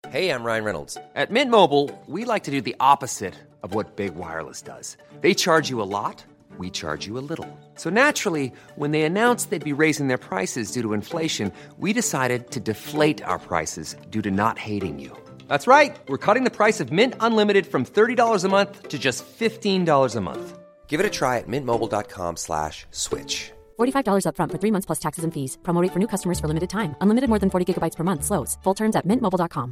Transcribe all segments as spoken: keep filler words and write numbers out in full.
Hey, I'm Ryan Reynolds. At Mint Mobile, we like to do the opposite of what Big Wireless does. They charge you a lot, we charge you a little. So naturally, when they announced they'd be raising their prices due to inflation, we decided to deflate our prices due to not hating you. That's right. We're cutting the price of Mint Unlimited from thirty dollars a month to just fifteen dollars a month. Give it a try at mintmobile.com slash switch. forty-five dollars up front for three months plus taxes and fees. Promo rate for new customers for limited time. Unlimited more than forty gigabytes per month. Slows full terms at mint mobile dot com.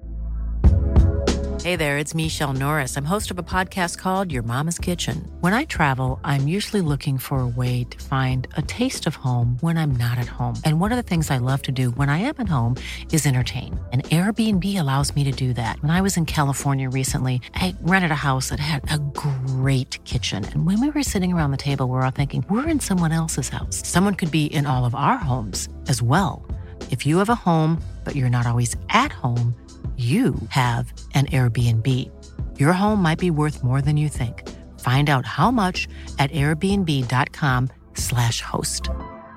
Hey there, it's Michelle Norris. I'm host of a podcast called Your Mama's Kitchen. When I travel, I'm usually looking for a way to find a taste of home when I'm not at home. And one of the things I love to do when I am at home is entertain. And Airbnb allows me to do that. When I was in California recently, I rented a house that had a great kitchen. And when we were sitting around the table, we were all thinking, we're in someone else's house. Someone could be in all of our homes as well. If you have a home, but you're not always at home, you have an Airbnb. Your home might be worth more than you think. Find out how much at airbnb.com slash host.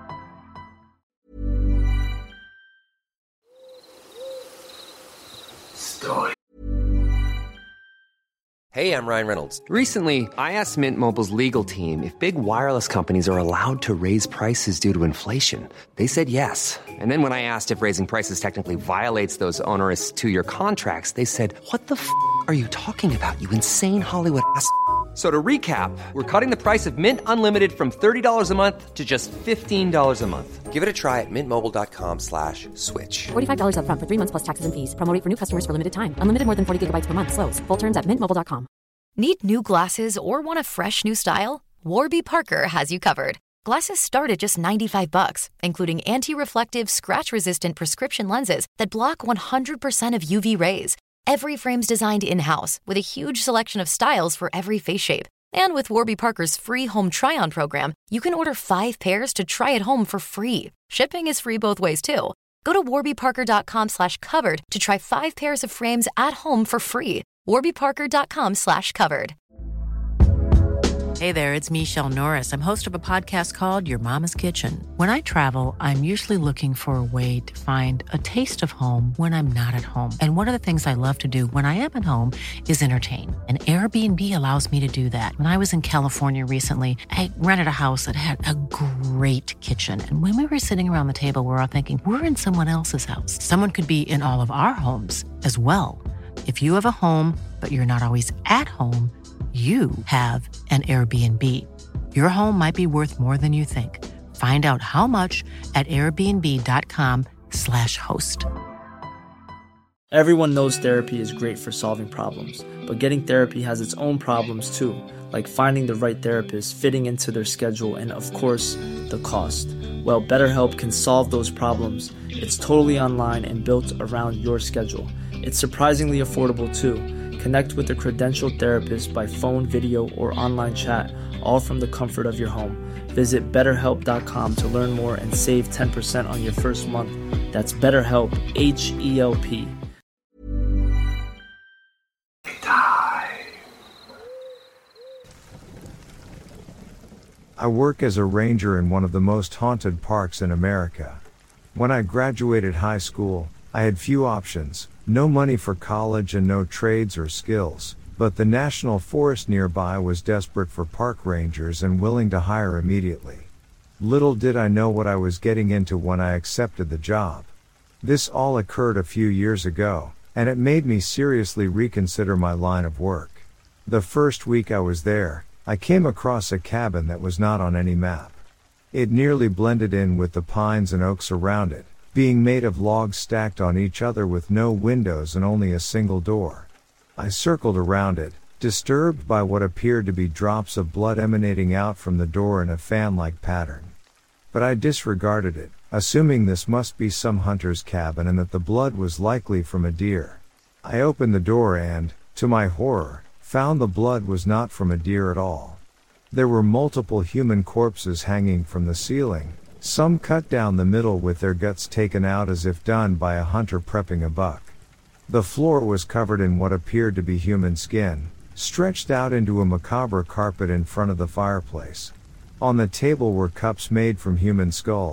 Story. Hey, I'm Ryan Reynolds. Recently, I asked Mint Mobile's legal team if big wireless companies are allowed to raise prices due to inflation. They said yes. And then when I asked if raising prices technically violates those onerous two-year contracts, they said, what the f*** are you talking about, you insane Hollywood ass f- So to recap, we're cutting the price of Mint Unlimited from thirty dollars a month to just fifteen dollars a month. Give it a try at mintmobile.com slash switch. forty-five dollars up front for three months plus taxes and fees. Promo rate for new customers for limited time. Unlimited more than forty gigabytes per month. Slows full terms at mint mobile dot com. Need new glasses or want a fresh new style? Warby Parker has you covered. Glasses start at just ninety-five bucks, including anti-reflective, scratch-resistant prescription lenses that block one hundred percent of U V rays. Every frame's designed in-house with a huge selection of styles for every face shape. And with Warby Parker's free home try-on program, you can order five pairs to try at home for free. Shipping is free both ways, too. Go to warbyparker.com slash covered to try five pairs of frames at home for free. warbyparker.com slash covered. Hey there, it's Michelle Norris. I'm host of a podcast called Your Mama's Kitchen. When I travel, I'm usually looking for a way to find a taste of home when I'm not at home. And one of the things I love to do when I am at home is entertain. And Airbnb allows me to do that. When I was in California recently, I rented a house that had a great kitchen. And when we were sitting around the table, we were all thinking, we're in someone else's house. Someone could be in all of our homes as well. If you have a home, but you're not always at home, you have an Airbnb. Your home might be worth more than you think. Find out how much at airbnb.com slash host. Everyone knows therapy is great for solving problems, but getting therapy has its own problems too, like finding the right therapist, fitting into their schedule, and of course, the cost. Well, BetterHelp can solve those problems. It's totally online and built around your schedule. It's surprisingly affordable too. Connect with a credentialed therapist by phone, video, or online chat, all from the comfort of your home. Visit better help dot com to learn more and save ten percent on your first month. That's BetterHelp, H E L P. I work as a ranger in one of the most haunted parks in America. When I graduated high school, I had few options, no money for college and no trades or skills, but the national forest nearby was desperate for park rangers and willing to hire immediately. Little did I know what I was getting into when I accepted the job. This all occurred a few years ago, and it made me seriously reconsider my line of work. The first week I was there, I came across a cabin that was not on any map. It nearly blended in with the pines and oaks around it, being made of logs stacked on each other with no windows and only a single door. I circled around it, disturbed by what appeared to be drops of blood emanating out from the door in a fan-like pattern. But I disregarded it, assuming this must be some hunter's cabin and that the blood was likely from a deer. I opened the door and, to my horror, found the blood was not from a deer at all. There were multiple human corpses hanging from the ceiling, some cut down the middle with their guts taken out as if done by a hunter prepping a buck. The floor was covered in what appeared to be human skin, stretched out into a macabre carpet in front of the fireplace. On the table were cups made from human skulls,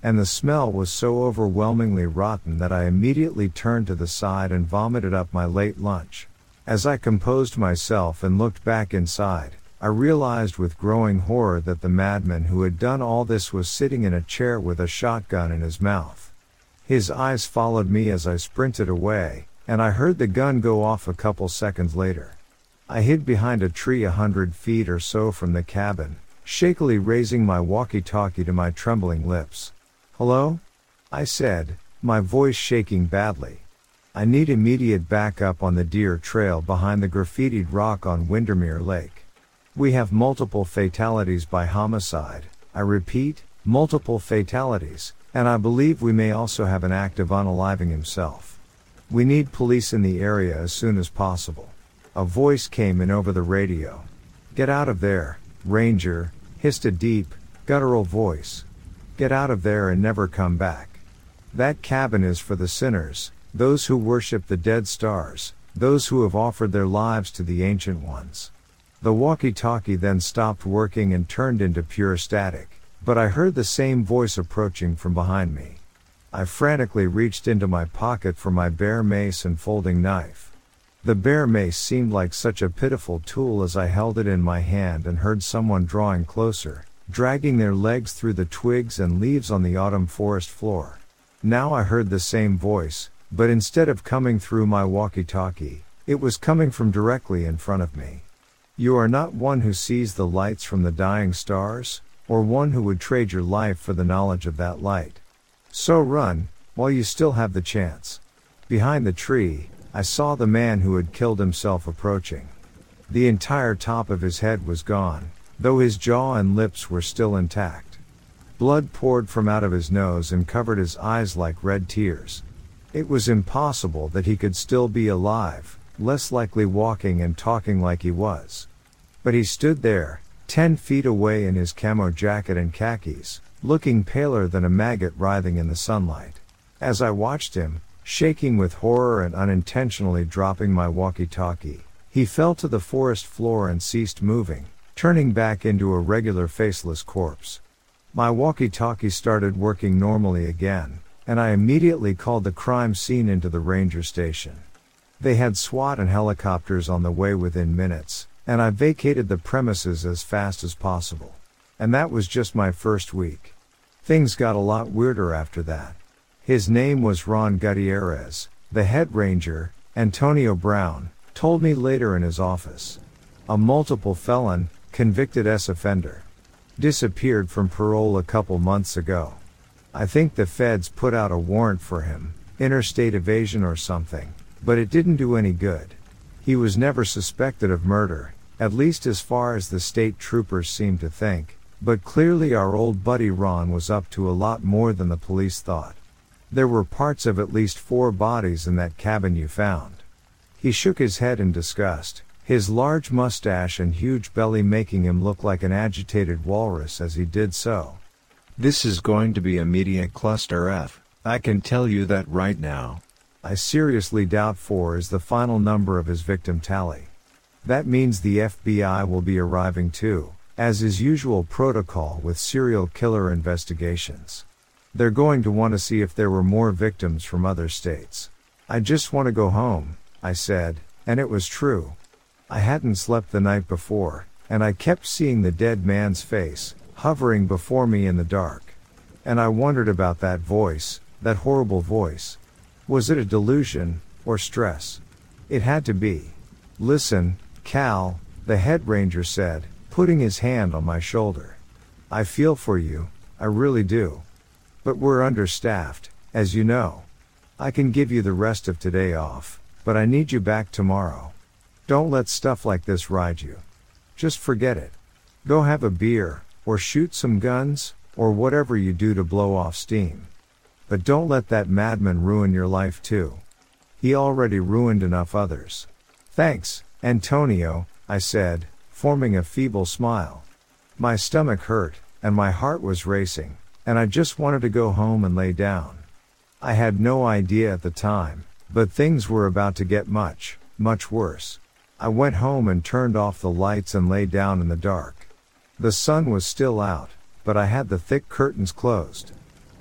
and the smell was so overwhelmingly rotten that I immediately turned to the side and vomited up my late lunch. As I composed myself and looked back inside, I realized with growing horror that the madman who had done all this was sitting in a chair with a shotgun in his mouth. His eyes followed me as I sprinted away, and I heard the gun go off a couple seconds later. I hid behind a tree a hundred feet or so from the cabin, shakily raising my walkie-talkie to my trembling lips. "Hello?" I said, my voice shaking badly. "I need immediate backup on the deer trail behind the graffitied rock on Windermere Lake. We have multiple fatalities by homicide, I repeat, multiple fatalities, and I believe we may also have an act of unaliving himself. We need police in the area as soon as possible." A voice came in over the radio. "Get out of there, Ranger," hissed a deep, guttural voice. "Get out of there and never come back. That cabin is for the sinners, those who worship the dead stars, those who have offered their lives to the ancient ones." The walkie-talkie then stopped working and turned into pure static, but I heard the same voice approaching from behind me. I frantically reached into my pocket for my bear mace and folding knife. The bear mace seemed like such a pitiful tool as I held it in my hand and heard someone drawing closer, dragging their legs through the twigs and leaves on the autumn forest floor. Now I heard the same voice, but instead of coming through my walkie-talkie, it was coming from directly in front of me. "You are not one who sees the lights from the dying stars, or one who would trade your life for the knowledge of that light. So run, while you still have the chance." Behind the tree, I saw the man who had killed himself approaching. The entire top of his head was gone, though his jaw and lips were still intact. Blood poured from out of his nose and covered his eyes like red tears. It was impossible that he could still be alive, less likely walking and talking like he was. But he stood there, ten feet away in his camo jacket and khakis, looking paler than a maggot writhing in the sunlight. As I watched him, shaking with horror and unintentionally dropping my walkie-talkie, he fell to the forest floor and ceased moving, turning back into a regular faceless corpse. My walkie-talkie started working normally again, and I immediately called the crime scene into the ranger station. They had SWAT and helicopters on the way within minutes, and I vacated the premises as fast as possible. And that was just my first week. Things got a lot weirder after that. His name was Ron Gutierrez, the head ranger, Antonio Brown, told me later in his office. A multiple felon, convicted ex-offender. Disappeared from parole a couple months ago. I think the feds put out a warrant for him, interstate evasion or something, but it didn't do any good. He was never suspected of murder, at least as far as the state troopers seemed to think, but clearly our old buddy Ron was up to a lot more than the police thought. There were parts of at least four bodies in that cabin you found. He shook his head in disgust, his large mustache and huge belly making him look like an agitated walrus as he did so. "This is going to be a media cluster F, I can tell you that right now. I seriously doubt four is the final number of his victim tally. That means the F B I will be arriving too, as is usual protocol with serial killer investigations. They're going to want to see if there were more victims from other states. I just want to go home," I said, and it was true. I hadn't slept the night before, and I kept seeing the dead man's face, hovering before me in the dark. And I wondered about that voice, that horrible voice. Was it a delusion, or stress? It had to be. "Listen, Cal," the head ranger said, putting his hand on my shoulder. "I feel for you, I really do. But we're understaffed, as you know. I can give you the rest of today off, but I need you back tomorrow. Don't let stuff like this ride you. Just forget it. Go have a beer, or shoot some guns, or whatever you do to blow off steam. But don't let that madman ruin your life too. He already ruined enough others." "Thanks, Antonio," I said, forming a feeble smile. My stomach hurt, and my heart was racing, and I just wanted to go home and lay down. I had no idea at the time, but things were about to get much, much worse. I went home and turned off the lights and lay down in the dark. The sun was still out, but I had the thick curtains closed.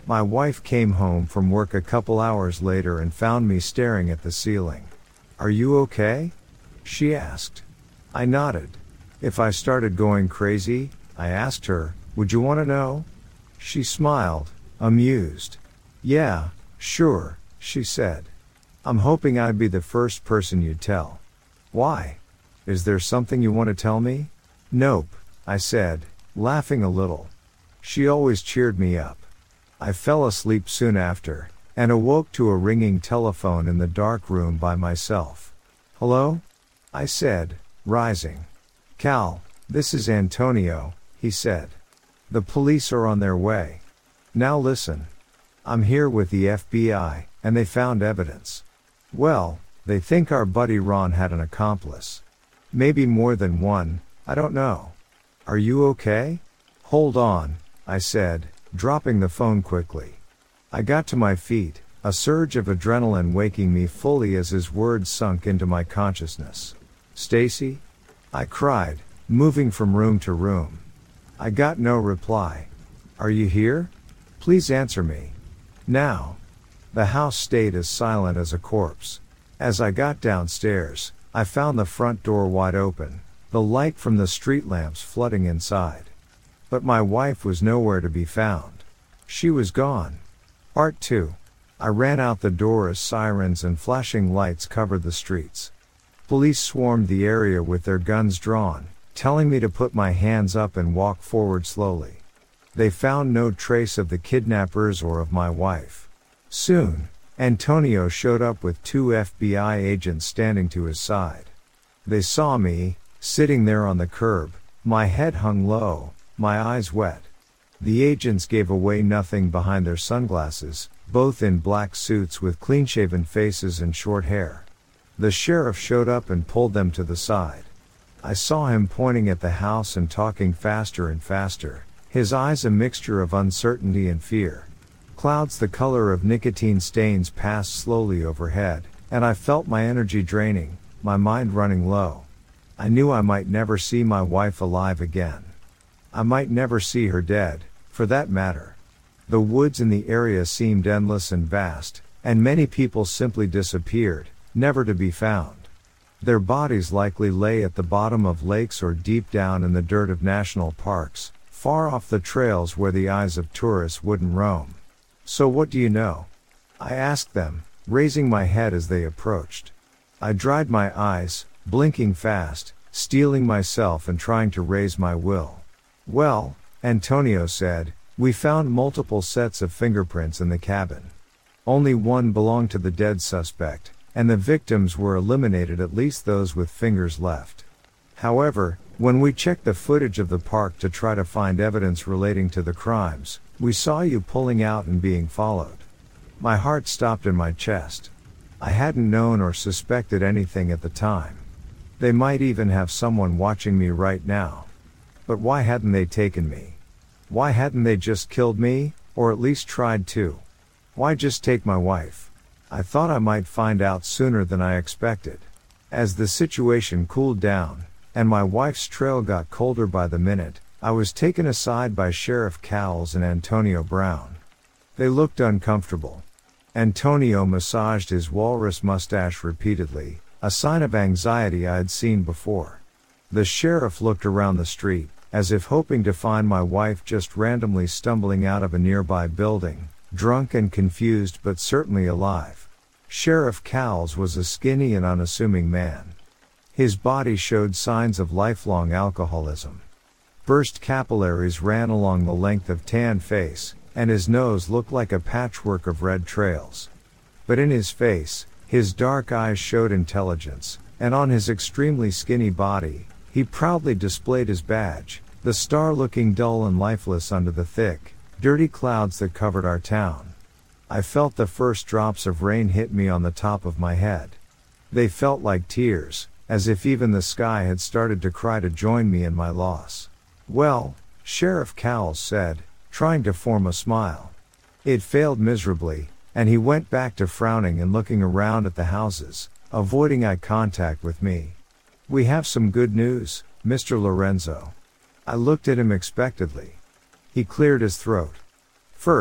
My wife came home from work a couple hours later and found me staring at the ceiling. "Are you okay?" she asked. I nodded. If I started going crazy, I asked her, "Would you want to know?" She smiled, amused. "Yeah, sure," she said. "I'm hoping I'd be the first person you'd tell." "Why? Is there something you want to tell me?" "Nope," I said, laughing a little. She always cheered me up. I fell asleep soon after, and awoke to a ringing telephone in the dark room by myself. "Hello?" I said, rising. "Cal, this is Antonio," he said. "The police are on their way. Now listen. I'm here with the F B I, and they found evidence. Well, they think our buddy Ron had an accomplice. Maybe more than one, I don't know. Are you okay?" "Hold on," I said, dropping the phone quickly. I got to my feet, a surge of adrenaline waking me fully as his words sunk into my consciousness. "Stacy?" I cried, moving from room to room. I got no reply. "Are you here? Please answer me. Now." The house stayed as silent as a corpse. As I got downstairs, I found the front door wide open, the light from the street lamps flooding inside. But my wife was nowhere to be found. She was gone. Part two. I ran out the door as sirens and flashing lights covered the streets. Police swarmed the area with their guns drawn, telling me to put my hands up and walk forward slowly. They found no trace of the kidnappers or of my wife. Soon, Antonio showed up with two F B I agents standing to his side. They saw me, sitting there on the curb, my head hung low, my eyes wet. The agents gave away nothing behind their sunglasses, both in black suits with clean-shaven faces and short hair. The sheriff showed up and pulled them to the side. I saw him pointing at the house and talking faster and faster, his eyes a mixture of uncertainty and fear. Clouds the color of nicotine stains passed slowly overhead, and I felt my energy draining, my mind running low. I knew I might never see my wife alive again. I might never see her dead, for that matter. The woods in the area seemed endless and vast, and many people simply disappeared, never to be found. Their bodies likely lay at the bottom of lakes or deep down in the dirt of national parks, far off the trails where the eyes of tourists wouldn't roam. "So what do you know?" I asked them, raising my head as they approached. I dried my eyes, blinking fast, steeling myself and trying to raise my will. "Well," Antonio said, "we found multiple sets of fingerprints in the cabin. Only one belonged to the dead suspect, and the victims were eliminated, at least those with fingers left. However, when we checked the footage of the park to try to find evidence relating to the crimes, we saw you pulling out and being followed." My heart stopped in my chest. I hadn't known or suspected anything at the time. They might even have someone watching me right now. But why hadn't they taken me? Why hadn't they just killed me, or at least tried to? Why just take my wife? I thought I might find out sooner than I expected. As the situation cooled down, and my wife's trail got colder by the minute, I was taken aside by Sheriff Cowles and Antonio Brown. They looked uncomfortable. Antonio massaged his walrus mustache repeatedly, a sign of anxiety I had seen before. The sheriff looked around the street, as if hoping to find my wife just randomly stumbling out of a nearby building, drunk and confused but certainly alive. Sheriff Cowles was a skinny and unassuming man. His body showed signs of lifelong alcoholism. Burst capillaries ran along the length of tanned face, and his nose looked like a patchwork of red trails. But in his face, his dark eyes showed intelligence, and on his extremely skinny body, he proudly displayed his badge, the star looking dull and lifeless under the thick, dirty clouds that covered our town. I felt the first drops of rain hit me on the top of my head. They felt like tears, as if even the sky had started to cry to join me in my loss. "Well," Sheriff Cowles said, trying to form a smile. It failed miserably, and he went back to frowning and looking around at the houses, avoiding eye contact with me. "We have some good news, Mister Lorenzo." I looked at him expectantly. He cleared his throat. "First,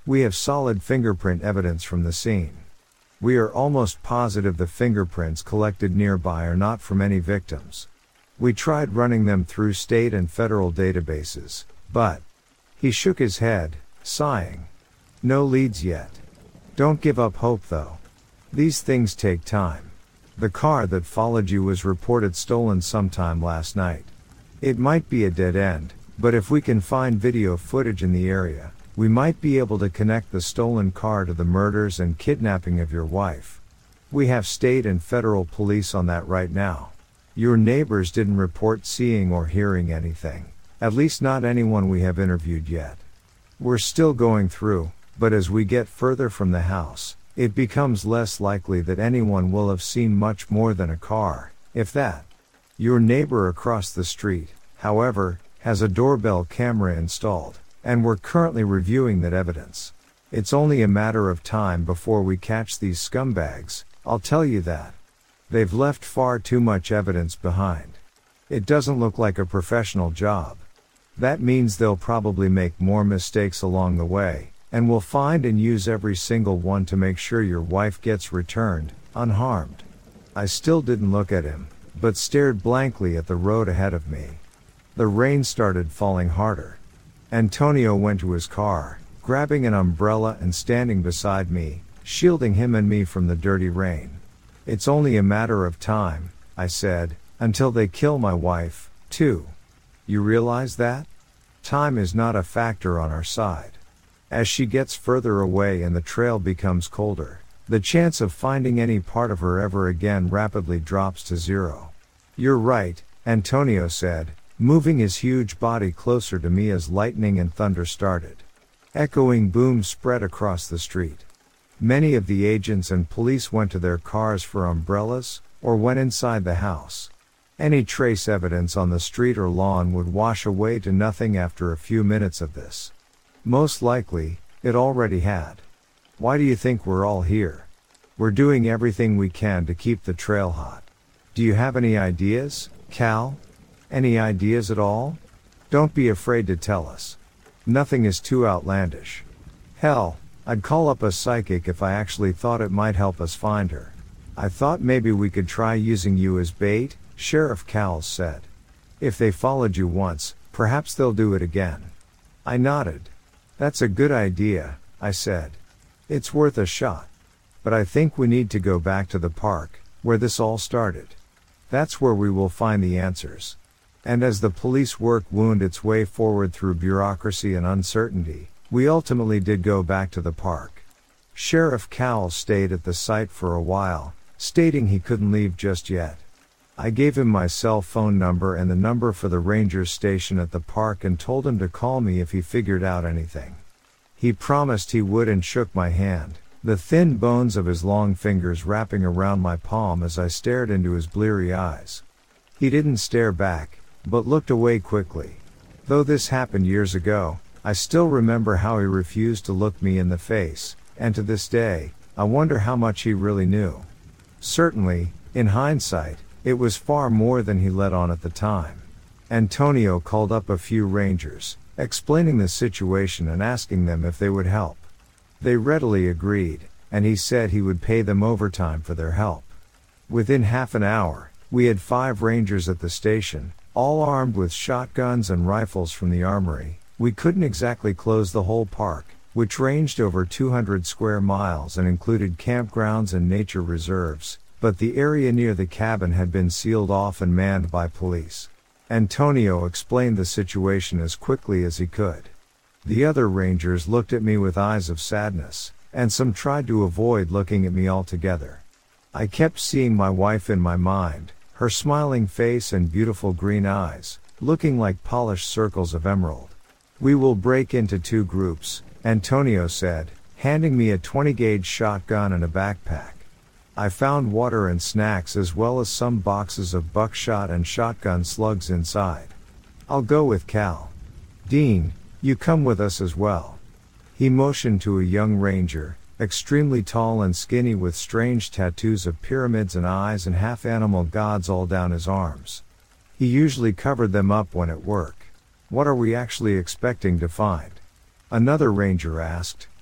We have solid fingerprint evidence from the scene. We are almost positive the fingerprints collected nearby are not from any victims. We tried running them through state and federal databases, but..." He shook his head, sighing. "No leads yet. Don't give up hope though. These things take time. The car that followed you was reported stolen sometime last night. It might be a dead end, but if we can find video footage in the area, we might be able to connect the stolen car to the murders and kidnapping of your wife. We have state and federal police on that right now. Your neighbors didn't report seeing or hearing anything, at least not anyone we have interviewed yet. We're still going through, but as we get further from the house, it becomes less likely that anyone will have seen much more than a car, if that. Your neighbor across the street, however, has a doorbell camera installed, and we're currently reviewing that evidence. It's only a matter of time before we catch these scumbags, I'll tell you that. They've left far too much evidence behind. It doesn't look like a professional job. That means they'll probably make more mistakes along the way, and will find and use every single one to make sure your wife gets returned, unharmed." I still didn't look at him, but stared blankly at the road ahead of me. The rain started falling harder. Antonio went to his car, grabbing an umbrella and standing beside me, shielding him and me from the dirty rain. "It's only a matter of time," I said, "until they kill my wife, too. You realize that? Time is not a factor on our side. As she gets further away and the trail becomes colder, the chance of finding any part of her ever again rapidly drops to zero." "You're right," Antonio said, moving his huge body closer to me as lightning and thunder started. Echoing booms spread across the street. Many of the agents and police went to their cars for umbrellas, or went inside the house. Any trace evidence on the street or lawn would wash away to nothing after a few minutes of this. Most likely, it already had. Why do you think we're all here? We're doing everything we can to keep the trail hot. Do you have any ideas, Cal? Any ideas at all? Don't be afraid to tell us. Nothing is too outlandish. Hell, I'd call up a psychic if I actually thought it might help us find her. I thought maybe we could try using you as bait," Sheriff Cowles said. "If they followed you once, perhaps they'll do it again." I nodded. "That's a good idea," I said. "It's worth a shot. But I think we need to go back to the park, where this all started. That's where we will find the answers." And as the police work wound its way forward through bureaucracy and uncertainty, we ultimately did go back to the park. Sheriff Cowles stayed at the site for a while, stating he couldn't leave just yet. I gave him my cell phone number and the number for the ranger's station at the park and told him to call me if he figured out anything. He promised he would and shook my hand, the thin bones of his long fingers wrapping around my palm as I stared into his bleary eyes. He didn't stare back, but looked away quickly. Though this happened years ago, I still remember how he refused to look me in the face, and to this day, I wonder how much he really knew. Certainly, in hindsight, it was far more than he let on at the time. Antonio called up a few rangers, explaining the situation and asking them if they would help. They readily agreed, and he said he would pay them overtime for their help. Within half an hour, we had five rangers at the station, all armed with shotguns and rifles from the armory. We couldn't exactly close the whole park, which ranged over two hundred square miles and included campgrounds and nature reserves, but the area near the cabin had been sealed off and manned by police. Antonio explained the situation as quickly as he could. The other rangers looked at me with eyes of sadness, and some tried to avoid looking at me altogether. I kept seeing my wife in my mind, her smiling face and beautiful green eyes, looking like polished circles of emerald. "We will break into two groups," Antonio said, handing me a twenty gauge shotgun and a backpack. I found water and snacks as well as some boxes of buckshot and shotgun slugs inside. "I'll go with Cal. Dean, you come with us as well." He motioned to a young ranger, extremely tall and skinny with strange tattoos of pyramids and eyes and half-animal gods all down his arms. He usually covered them up when at work. "What are we actually expecting to find?" Another ranger asked,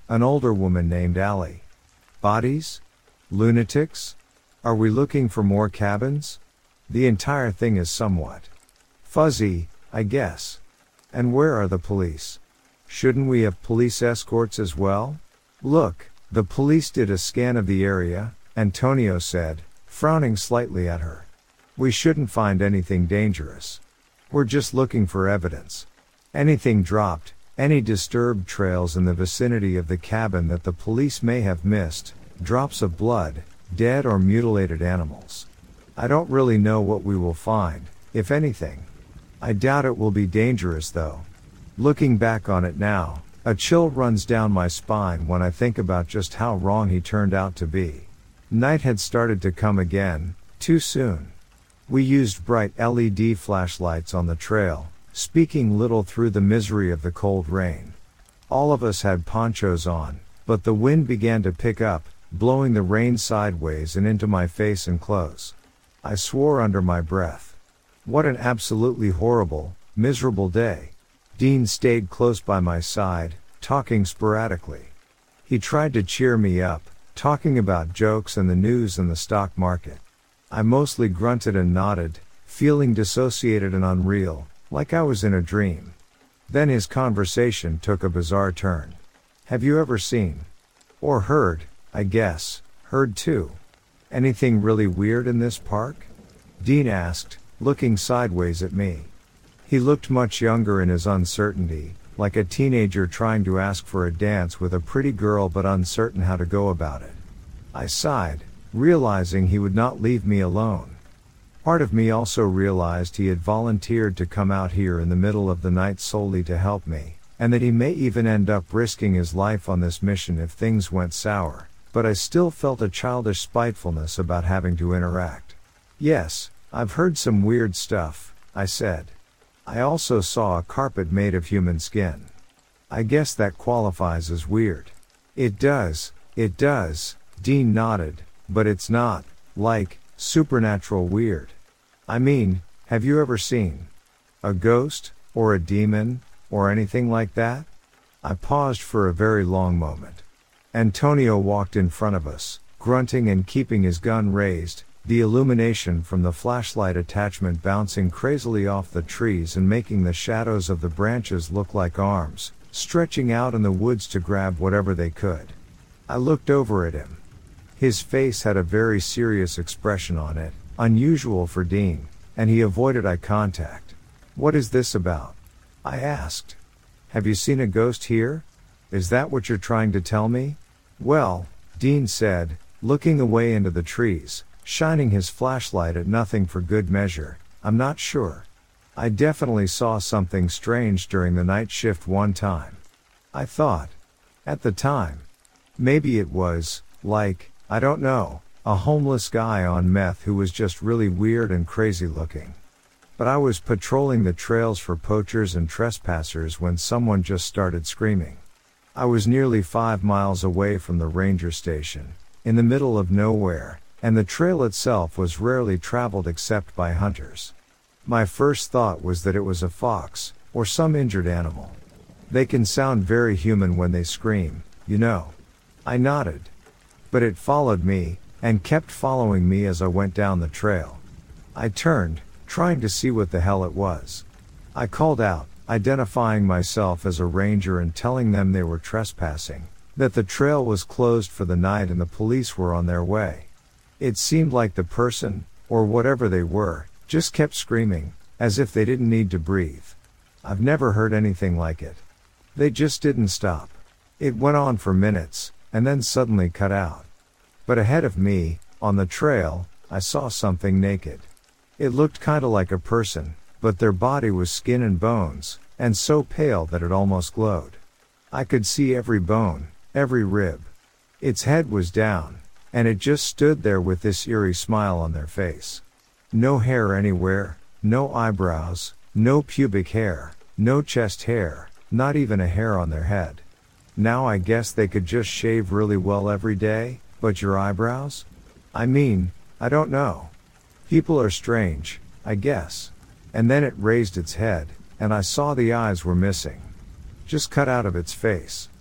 An older woman named Allie. Bodies? Lunatics? Are we looking for more cabins? The entire thing is somewhat fuzzy, I guess. And where are the police? Shouldn't we have police escorts as well? Look, the police did a scan of the area, Antonio said, frowning slightly at her. We shouldn't find anything dangerous. We're just looking for evidence. Anything dropped, any disturbed trails in the vicinity of the cabin that the police may have missed, drops of blood, dead or mutilated animals. I don't really know what we will find, if anything. I doubt it will be dangerous though. Looking back on it now, a chill runs down my spine when I think about just how wrong he turned out to be. Night had started to come again, too soon. We used bright L E D flashlights on the trail, speaking little through the misery of the cold rain. All of us had ponchos on, but the wind began to pick up, blowing the rain sideways and into my face and clothes. I swore under my breath. What an absolutely horrible, miserable day. Dean stayed close by my side, talking sporadically. He tried to cheer me up, talking about jokes and the news and the stock market. I mostly grunted and nodded, feeling dissociated and unreal, like I was in a dream. Then his conversation took a bizarre turn. Have you ever seen? Or heard, I guess, heard too. Anything really weird in this park? Dean asked, looking sideways at me. He looked much younger in his uncertainty, like a teenager trying to ask for a dance with a pretty girl but uncertain how to go about it. I sighed, realizing he would not leave me alone. Part of me also realized he had volunteered to come out here in the middle of the night solely to help me, and that he may even end up risking his life on this mission if things went sour, but I still felt a childish spitefulness about having to interact. Yes, I've heard some weird stuff, I said. I also saw a carpet made of human skin. I guess that qualifies as weird. It does, it does, Dean nodded, but it's not, like, supernatural weird. I mean, have you ever seen a ghost, or a demon, or anything like that? I paused for a very long moment. Antonio walked in front of us, grunting and keeping his gun raised, the illumination from the flashlight attachment bouncing crazily off the trees and making the shadows of the branches look like arms, stretching out in the woods to grab whatever they could. I looked over at him. His face had a very serious expression on it, unusual for Dean, and he avoided eye contact. What is this about? I asked. Have you seen a ghost here? Is that what you're trying to tell me? Well, Dean said, looking away into the trees, shining his flashlight at nothing for good measure, I'm not sure. I definitely saw something strange during the night shift one time. I thought. At the time. Maybe it was, like, I don't know, a homeless guy on meth who was just really weird and crazy looking. But I was patrolling the trails for poachers and trespassers when someone just started screaming. I was nearly five miles away from the ranger station, in the middle of nowhere, and the trail itself was rarely traveled except by hunters. My first thought was that it was a fox, or some injured animal. They can sound very human when they scream, you know. I nodded. But it followed me, and kept following me as I went down the trail. I turned, trying to see what the hell it was. I called out, identifying myself as a ranger and telling them they were trespassing, that the trail was closed for the night and the police were on their way. It seemed like the person, or whatever they were, just kept screaming, as if they didn't need to breathe. I've never heard anything like it. They just didn't stop. It went on for minutes, and then suddenly cut out. But ahead of me, on the trail, I saw something naked. It looked kinda like a person, but their body was skin and bones, and so pale that it almost glowed. I could see every bone, every rib. Its head was down, and it just stood there with this eerie smile on their face. No hair anywhere, no eyebrows, no pubic hair, no chest hair, not even a hair on their head. Now I guess they could just shave really well every day, but your eyebrows? I mean, I don't know. People are strange, I guess. And then it raised its head, and I saw the eyes were missing. Just cut out of its face.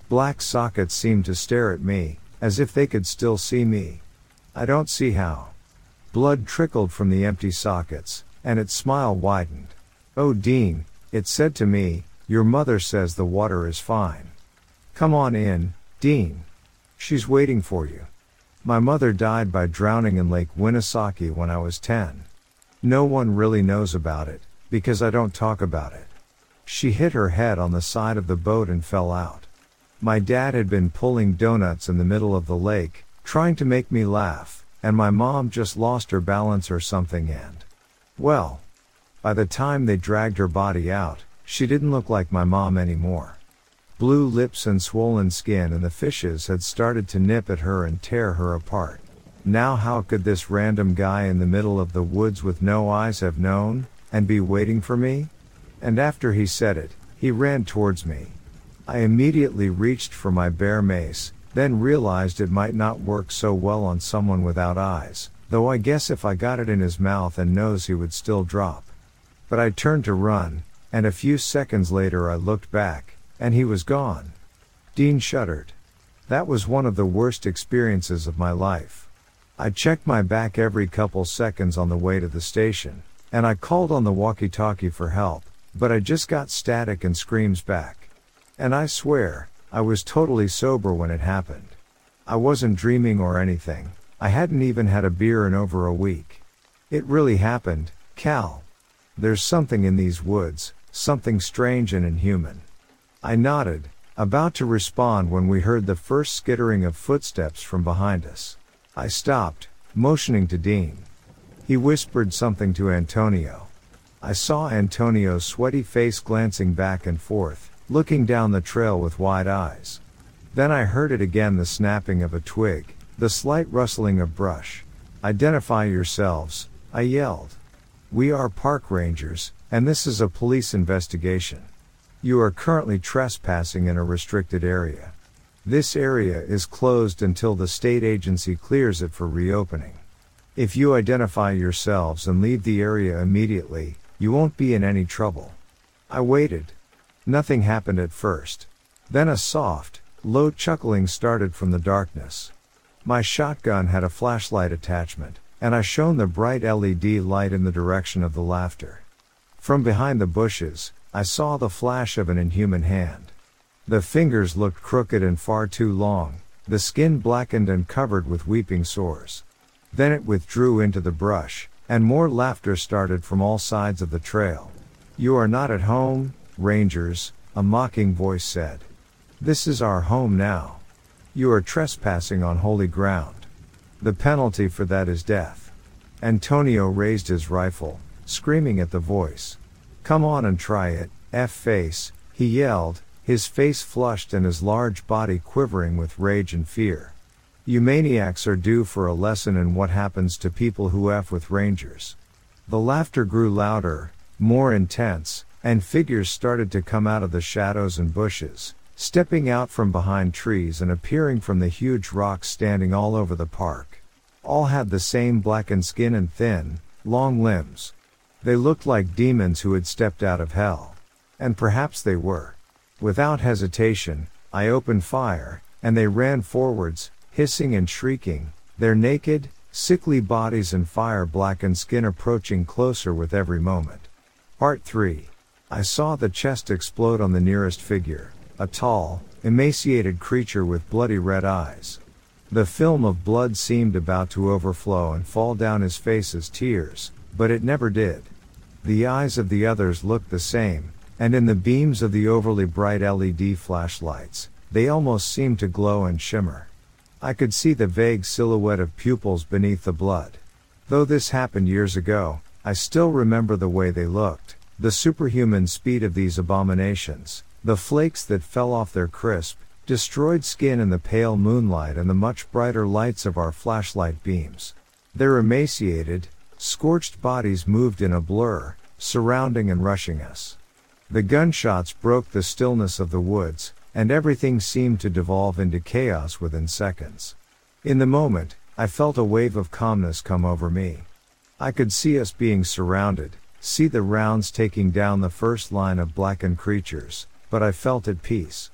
Black sockets seemed to stare at me, as if they could still see me. I don't see how. Blood trickled from the empty sockets, and its smile widened. "Oh Dean," it said to me, "your mother says the water is fine. Come on in, Dean. She's waiting for you." My mother died by drowning in Lake Winnisocky when I was ten. No one really knows about it, because I don't talk about it. She hit her head on the side of the boat and fell out. My dad had been pulling donuts in the middle of the lake, trying to make me laugh, and my mom just lost her balance or something and, well, by the time they dragged her body out, she didn't look like my mom anymore. Blue lips and swollen skin, and the fishes had started to nip at her and tear her apart. Now how could this random guy in the middle of the woods with no eyes have known, and be waiting for me? And after he said it, he ran towards me. I immediately reached for my bear mace, then realized it might not work so well on someone without eyes, though I guess if I got it in his mouth and nose he would still drop. But I turned to run, and a few seconds later I looked back, and he was gone. Dean shuddered. That was one of the worst experiences of my life. I checked my back every couple seconds on the way to the station, and I called on the walkie-talkie for help, but I just got static and screams back. And I swear, I was totally sober when it happened. I wasn't dreaming or anything. I hadn't even had a beer in over a week. It really happened, Cal. There's something in these woods, something strange and inhuman. I nodded, about to respond when we heard the first skittering of footsteps from behind us. I stopped, motioning to Dean. He whispered something to Antonio. I saw Antonio's sweaty face glancing back and forth, looking down the trail with wide eyes. Then I heard it again, the snapping of a twig, the slight rustling of brush. "Identify yourselves," I yelled. "We are park rangers, and this is a police investigation. You are currently trespassing in a restricted area. This area is closed until the state agency clears it for reopening. If you identify yourselves and leave the area immediately, you won't be in any trouble." I waited. Nothing happened at first. Then a soft, low chuckling started from the darkness. My shotgun had a flashlight attachment, and I shone the bright L E D light in the direction of the laughter. From behind the bushes, I saw the flash of an inhuman hand. The fingers looked crooked and far too long, the skin blackened and covered with weeping sores. Then it withdrew into the brush, and more laughter started from all sides of the trail. "You are not at home, Rangers," a mocking voice said. "This is our home now. You are trespassing on holy ground. The penalty for that is death." Antonio raised his rifle, screaming at the voice. "Come on and try it, F-face," he yelled, his face flushed and his large body quivering with rage and fear. "You maniacs are due for a lesson in what happens to people who F with rangers." The laughter grew louder, more intense, and figures started to come out of the shadows and bushes, stepping out from behind trees and appearing from the huge rocks standing all over the park. All had the same blackened skin and thin, long limbs. They looked like demons who had stepped out of hell. And perhaps they were. Without hesitation, I opened fire, and they ran forwards, hissing and shrieking, their naked, sickly bodies and fire-blackened skin approaching closer with every moment. Part three. I saw the chest explode on the nearest figure, a tall, emaciated creature with bloody red eyes. The film of blood seemed about to overflow and fall down his face as tears, but it never did. The eyes of the others looked the same, and in the beams of the overly bright L E D flashlights, they almost seemed to glow and shimmer. I could see the vague silhouette of pupils beneath the blood. Though this happened years ago, I still remember the way they looked, the superhuman speed of these abominations, the flakes that fell off their crisp, destroyed skin in the pale moonlight and the much brighter lights of our flashlight beams. Their emaciated, scorched bodies moved in a blur, surrounding and rushing us. The gunshots broke the stillness of the woods, and everything seemed to devolve into chaos within seconds. In the moment, I felt a wave of calmness come over me. I could see us being surrounded, see the rounds taking down the first line of blackened creatures, but I felt at peace.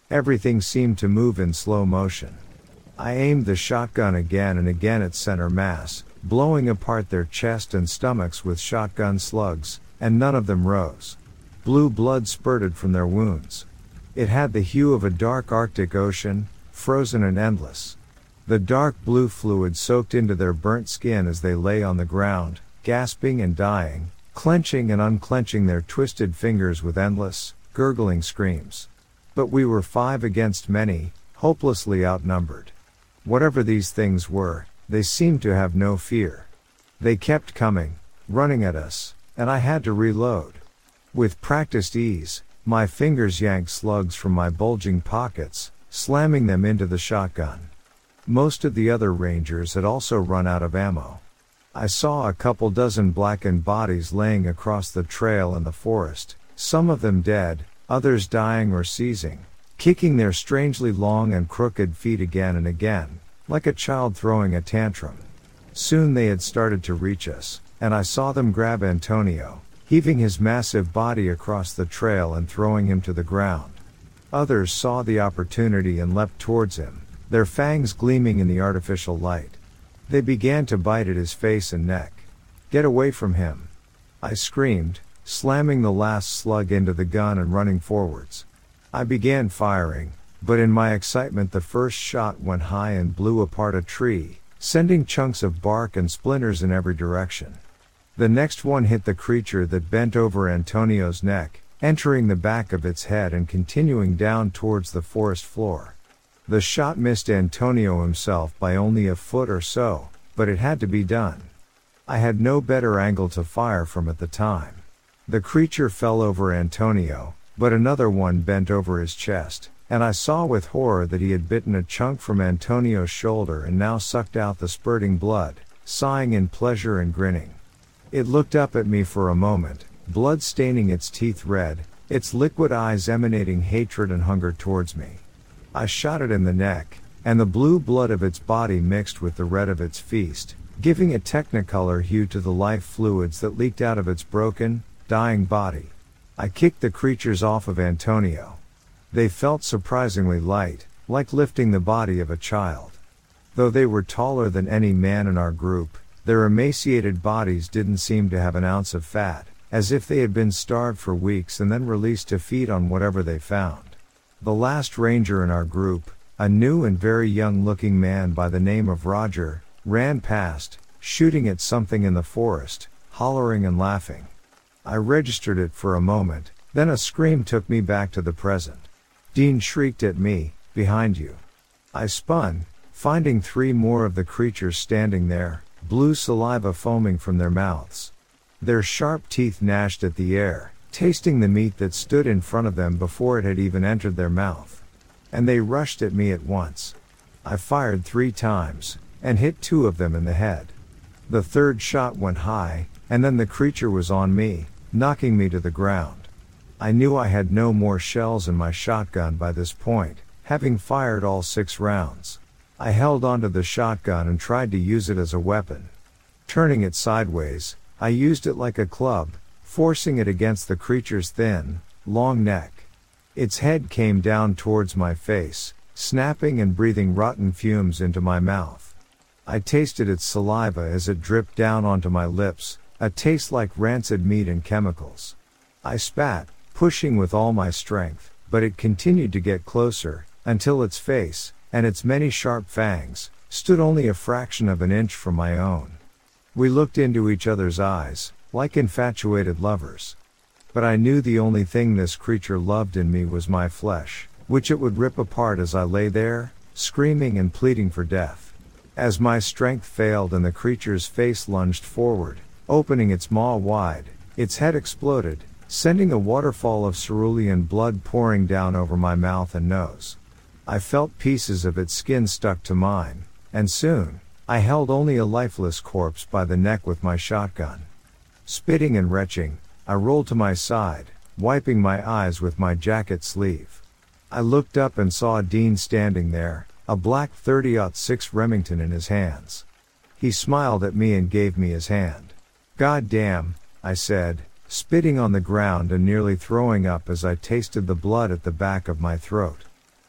Everything seemed to move in slow motion. I aimed the shotgun again and again at center mass, blowing apart their chest and stomachs with shotgun slugs, and none of them rose. Blue blood spurted from their wounds. It had the hue of a dark Arctic ocean, frozen and endless. The dark blue fluid soaked into their burnt skin as they lay on the ground, gasping and dying, clenching and unclenching their twisted fingers with endless, gurgling screams. But we were five against many, hopelessly outnumbered. Whatever these things were, they seemed to have no fear. They kept coming, running at us, and I had to reload. With practiced ease, my fingers yanked slugs from my bulging pockets, slamming them into the shotgun. Most of the other rangers had also run out of ammo. I saw a couple dozen blackened bodies laying across the trail in the forest, some of them dead, others dying or seizing, kicking their strangely long and crooked feet again and again, like a child throwing a tantrum. Soon they had started to reach us, and I saw them grab Antonio, heaving his massive body across the trail and throwing him to the ground. Others saw the opportunity and leapt towards him, their fangs gleaming in the artificial light. They began to bite at his face and neck. "Get away from him!" I screamed, slamming the last slug into the gun and running forwards. I began firing, but in my excitement the first shot went high and blew apart a tree, sending chunks of bark and splinters in every direction. The next one hit the creature that bent over Antonio's neck, entering the back of its head and continuing down towards the forest floor. The shot missed Antonio himself by only a foot or so, but it had to be done. I had no better angle to fire from at the time. The creature fell over Antonio, but another one bent over his chest, and I saw with horror that he had bitten a chunk from Antonio's shoulder and now sucked out the spurting blood, sighing in pleasure and grinning. It looked up at me for a moment, blood staining its teeth red, its liquid eyes emanating hatred and hunger towards me. I shot it in the neck, and the blue blood of its body mixed with the red of its feast, giving a technicolor hue to the life fluids that leaked out of its broken, dying body. I kicked the creatures off of Antonio. They felt surprisingly light, like lifting the body of a child. Though they were taller than any man in our group, their emaciated bodies didn't seem to have an ounce of fat, as if they had been starved for weeks and then released to feed on whatever they found. The last ranger in our group, a new and very young-looking man by the name of Roger, ran past, shooting at something in the forest, hollering and laughing. I registered it for a moment, then a scream took me back to the present. Dean shrieked at me, "Behind you." I spun, finding three more of the creatures standing there, blue saliva foaming from their mouths. Their sharp teeth gnashed at the air, tasting the meat that stood in front of them before it had even entered their mouth. And they rushed at me at once. I fired three times, and hit two of them in the head. The third shot went high, and then the creature was on me, knocking me to the ground. I knew I had no more shells in my shotgun by this point, having fired all six rounds. I held onto the shotgun and tried to use it as a weapon. Turning it sideways, I used it like a club, forcing it against the creature's thin, long neck. Its head came down towards my face, snapping and breathing rotten fumes into my mouth. I tasted its saliva as it dripped down onto my lips, a taste like rancid meat and chemicals. I spat, pushing with all my strength, but it continued to get closer, until its face, and its many sharp fangs, stood only a fraction of an inch from my own. We looked into each other's eyes, like infatuated lovers. But I knew the only thing this creature loved in me was my flesh, which it would rip apart as I lay there, screaming and pleading for death. As my strength failed and the creature's face lunged forward, opening its maw wide, its head exploded, sending a waterfall of cerulean blood pouring down over my mouth and nose. I felt pieces of its skin stuck to mine, and soon, I held only a lifeless corpse by the neck with my shotgun. Spitting and retching, I rolled to my side, wiping my eyes with my jacket sleeve. I looked up and saw Dean standing there, a black thirty oh six Remington in his hands. He smiled at me and gave me his hand. "God damn," I said, spitting on the ground and nearly throwing up as I tasted the blood at the back of my throat.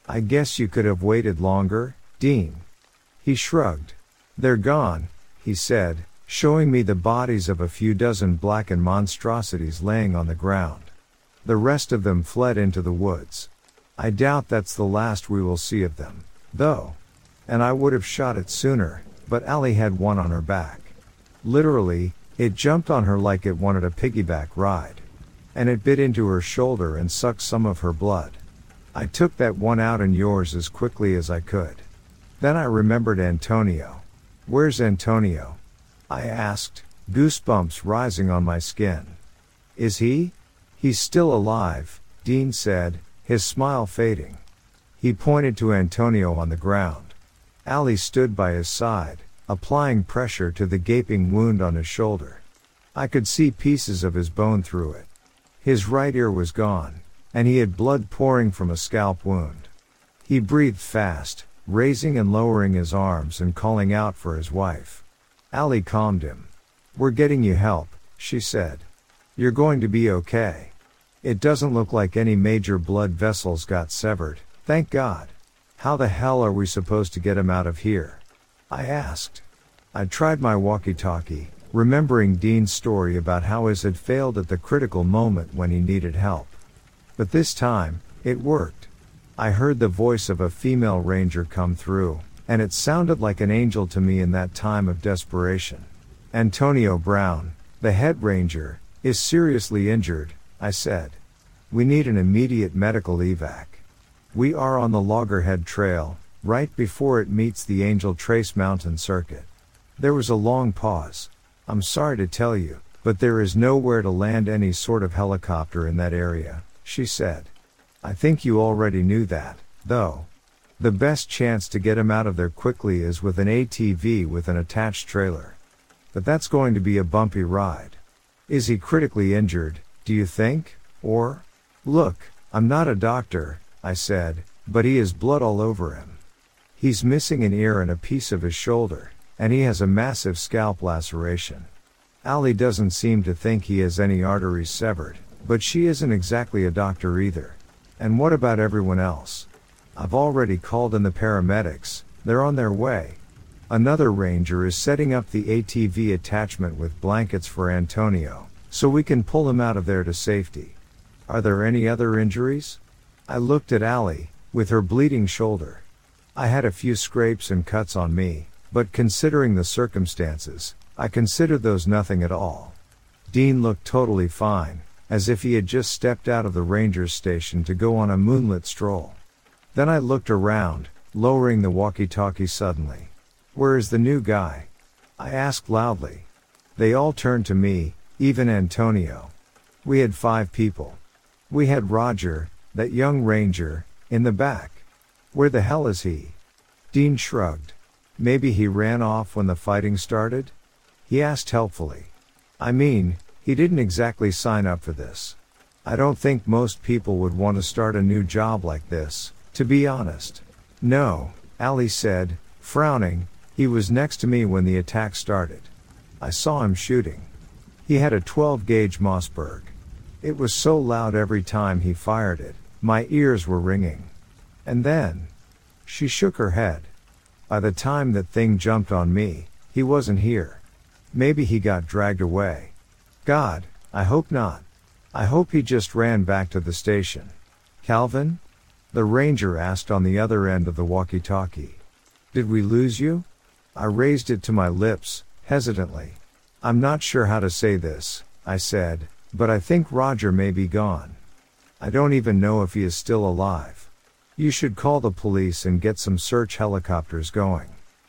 I guess you could have waited longer, Dean. He shrugged. They're gone, he said, showing me the bodies of a few dozen blackened monstrosities laying on the ground. The rest of them fled into the woods. I doubt that's the last we will see of them, though. And I would have shot it sooner, but Allie had one on her back. Literally, it jumped on her like it wanted a piggyback ride. And it bit into her shoulder and sucked some of her blood. I took that one out and yours as quickly as I could. Then I remembered Antonio. Where's Antonio? I asked, goosebumps rising on my skin. Is he? He's still alive, Dean said, his smile fading. He pointed to Antonio on the ground. Allie stood by his side, applying pressure to the gaping wound on his shoulder. I could see pieces of his bone through it. His right ear was gone, and he had blood pouring from a scalp wound. He breathed fast, raising and lowering his arms and calling out for his wife. Allie calmed him. We're getting you help, she said. You're going to be okay. It doesn't look like any major blood vessels got severed, thank God. How the hell are we supposed to get him out of here? I asked. I tried my walkie-talkie, remembering Dean's story about how his had failed at the critical moment when he needed help. But this time, it worked. I heard the voice of a female ranger come through, and it sounded like an angel to me in that time of desperation. Antonio Brown, the head ranger, is seriously injured, I said. We need an immediate medical evac. We are on the Loggerhead Trail, right before it meets the Angel Trace Mountain Circuit. There was a long pause. I'm sorry to tell you, but there is nowhere to land any sort of helicopter in that area, she said. I think you already knew that, though. The best chance to get him out of there quickly is with an A T V with an attached trailer. But that's going to be a bumpy ride. Is he critically injured, do you think, or? Look, I'm not a doctor, I said, but he has blood all over him. He's missing an ear and a piece of his shoulder, and he has a massive scalp laceration. Allie doesn't seem to think he has any arteries severed, but she isn't exactly a doctor either. And what about everyone else? I've already called in the paramedics, they're on their way. Another ranger is setting up the A T V attachment with blankets for Antonio, so we can pull him out of there to safety. Are there any other injuries? I looked at Allie, with her bleeding shoulder. I had a few scrapes and cuts on me, but considering the circumstances, I consider those nothing at all. Dean looked totally fine, as if he had just stepped out of the ranger's station to go on a moonlit stroll. Then I looked around, lowering the walkie-talkie suddenly. Where is the new guy? I asked loudly. They all turned to me, even Antonio. We had five people. We had Roger, that young ranger, in the back. Where the hell is he? Dean shrugged. Maybe he ran off when the fighting started? He asked helpfully. I mean, he didn't exactly sign up for this. I don't think most people would want to start a new job like this, to be honest. No, Allie said, frowning. He was next to me when the attack started. I saw him shooting. He had a twelve gauge Mossberg. It was so loud every time he fired it, my ears were ringing. And then, she shook her head. By the time that thing jumped on me, he wasn't here. Maybe he got dragged away. God, I hope not. I hope he just ran back to the station. Calvin? The ranger asked on the other end of the walkie-talkie. Did we lose you? I raised it to my lips, hesitantly. I'm not sure how to say this, I said, but I think Roger may be gone. I don't even know if he is still alive. You should call the police and get some search helicopters going.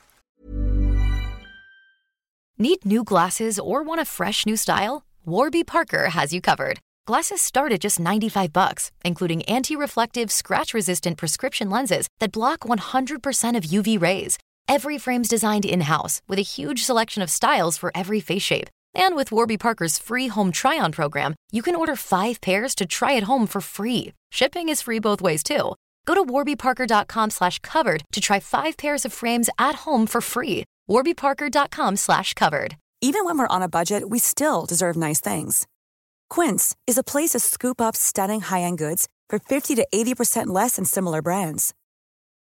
Need new glasses or want a fresh new style? Warby Parker has you covered. Glasses start at just ninety-five bucks, including anti-reflective, scratch-resistant prescription lenses that block one hundred percent of U V rays. Every frame's designed in-house with a huge selection of styles for every face shape. And with Warby Parker's free home try-on program, you can order five pairs to try at home for free. Shipping is free both ways, too. Go to warbyparker.com slash covered to try five pairs of frames at home for free. warbyparker.com slash covered. Even when we're on a budget, we still deserve nice things. Quince is a place to scoop up stunning high-end goods for fifty to eighty percent less than similar brands.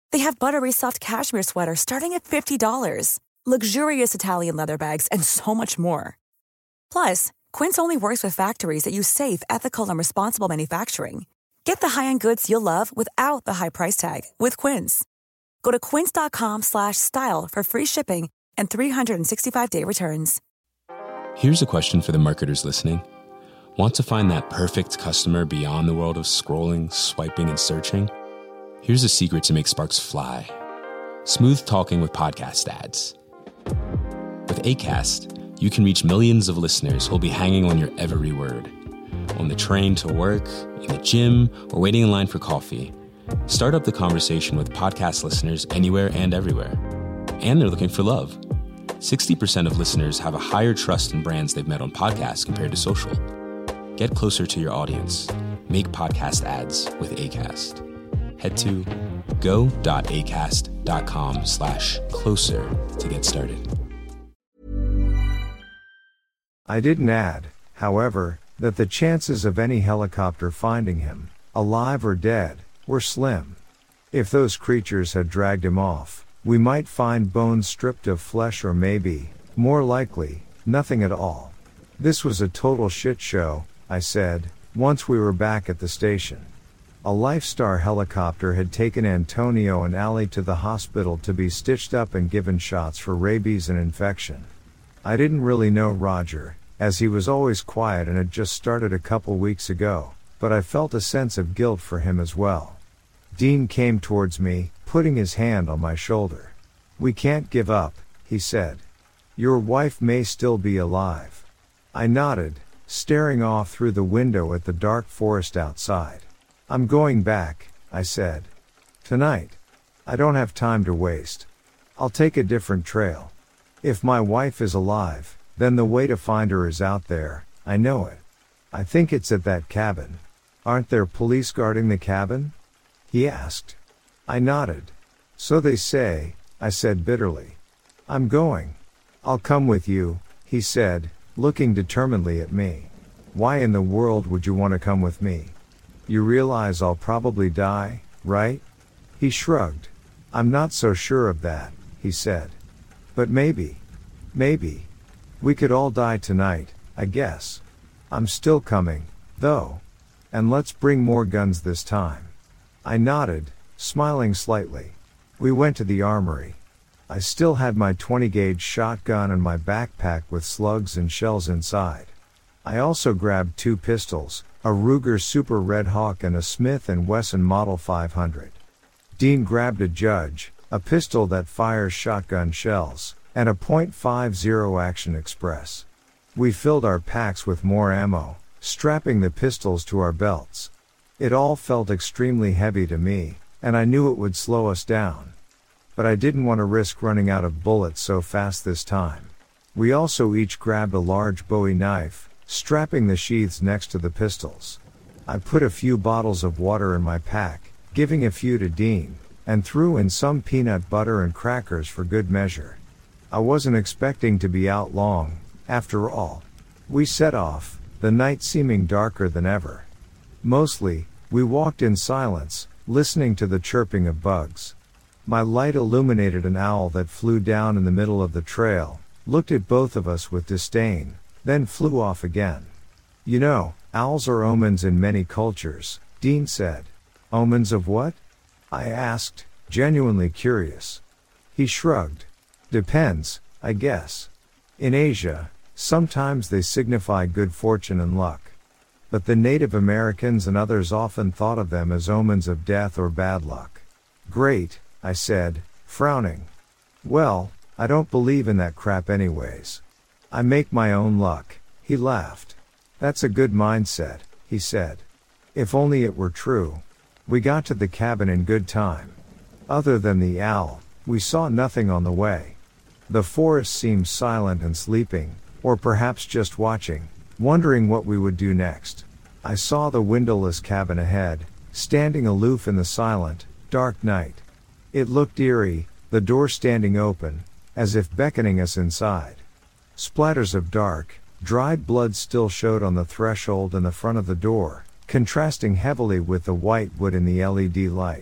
They have buttery soft cashmere sweaters starting at fifty dollars, luxurious Italian leather bags, and so much more. Plus, Quince only works with factories that use safe, ethical, and responsible manufacturing. Get the high-end goods you'll love without the high price tag with Quince. Go to quince.com slash style for free shipping and three sixty-five day returns. Here's a question for the marketers listening. Want to find that perfect customer beyond the world of scrolling, swiping, and searching? Here's a secret to make sparks fly. Smooth talking with podcast ads. With Acast, you can reach millions of listeners who'll be hanging on your every word. On the train to work, in the gym, or waiting in line for coffee. Start up the conversation with podcast listeners anywhere and everywhere. And they're looking for love. sixty percent of listeners have a higher trust in brands they've met on podcasts compared to social. Get closer to your audience. Make podcast ads with Acast. Head to go.acast.com slash closer to get started. I didn't add, however, that the chances of any helicopter finding him, alive or dead, were slim. If those creatures had dragged him off, we might find bones stripped of flesh or maybe, more likely, nothing at all. This was a total shit show, I said, once we were back at the station. A Lifestar helicopter had taken Antonio and Allie to the hospital to be stitched up and given shots for rabies and infection. I didn't really know Roger, as he was always quiet and had just started a couple weeks ago, but I felt a sense of guilt for him as well. Dean came towards me, putting his hand on my shoulder. "We can't give up," he said. "Your wife may still be alive." I nodded, staring off through the window at the dark forest outside. "I'm going back," I said. "Tonight. I don't have time to waste. I'll take a different trail. If my wife is alive, then the way to find her is out there, I know it. I think it's at that cabin. Aren't there police guarding the cabin?" he asked. I nodded. "So they say," I said bitterly. "I'm going." "I'll come with you," he said, looking determinedly at me. "Why in the world would you want to come with me? You realize I'll probably die, right?" He shrugged. "I'm not so sure of that," he said. "But maybe. Maybe. We could all die tonight, I guess. I'm still coming, though. And let's bring more guns this time." I nodded, smiling slightly. We went to the armory. I still had my twenty gauge shotgun and my backpack with slugs and shells inside. I also grabbed two pistols, a Ruger Super Red Hawk and a Smith and Wesson Model five hundred. Dean grabbed a Judge, a pistol that fires shotgun shells, and a point five zero Action Express. We filled our packs with more ammo, strapping the pistols to our belts. It all felt extremely heavy to me, and I knew it would slow us down. But I didn't want to risk running out of bullets so fast this time. We also each grabbed a large Bowie knife, strapping the sheaths next to the pistols. I put a few bottles of water in my pack, giving a few to Dean, and threw in some peanut butter and crackers for good measure. I wasn't expecting to be out long, after all. We set off, the night seeming darker than ever. Mostly, we walked in silence, listening to the chirping of bugs. My light illuminated an owl that flew down in the middle of the trail, looked at both of us with disdain, then flew off again. "You know, owls are omens in many cultures," Dean said. "Omens of what?" I asked, genuinely curious. He shrugged. "Depends, I guess. In Asia, sometimes they signify good fortune and luck. But the Native Americans and others often thought of them as omens of death or bad luck." "Great," I said, frowning. "Well, I don't believe in that crap anyways. I make my own luck," he laughed. "That's a good mindset," he said. "If only it were true." We got to the cabin in good time. Other than the owl, we saw nothing on the way. The forest seemed silent and sleeping, or perhaps just watching, wondering what we would do next. I saw the windowless cabin ahead, standing aloof in the silent, dark night. It looked eerie, the door standing open, as if beckoning us inside. Splatters of dark, dried blood still showed on the threshold and the front of the door, contrasting heavily with the white wood in the L E D light.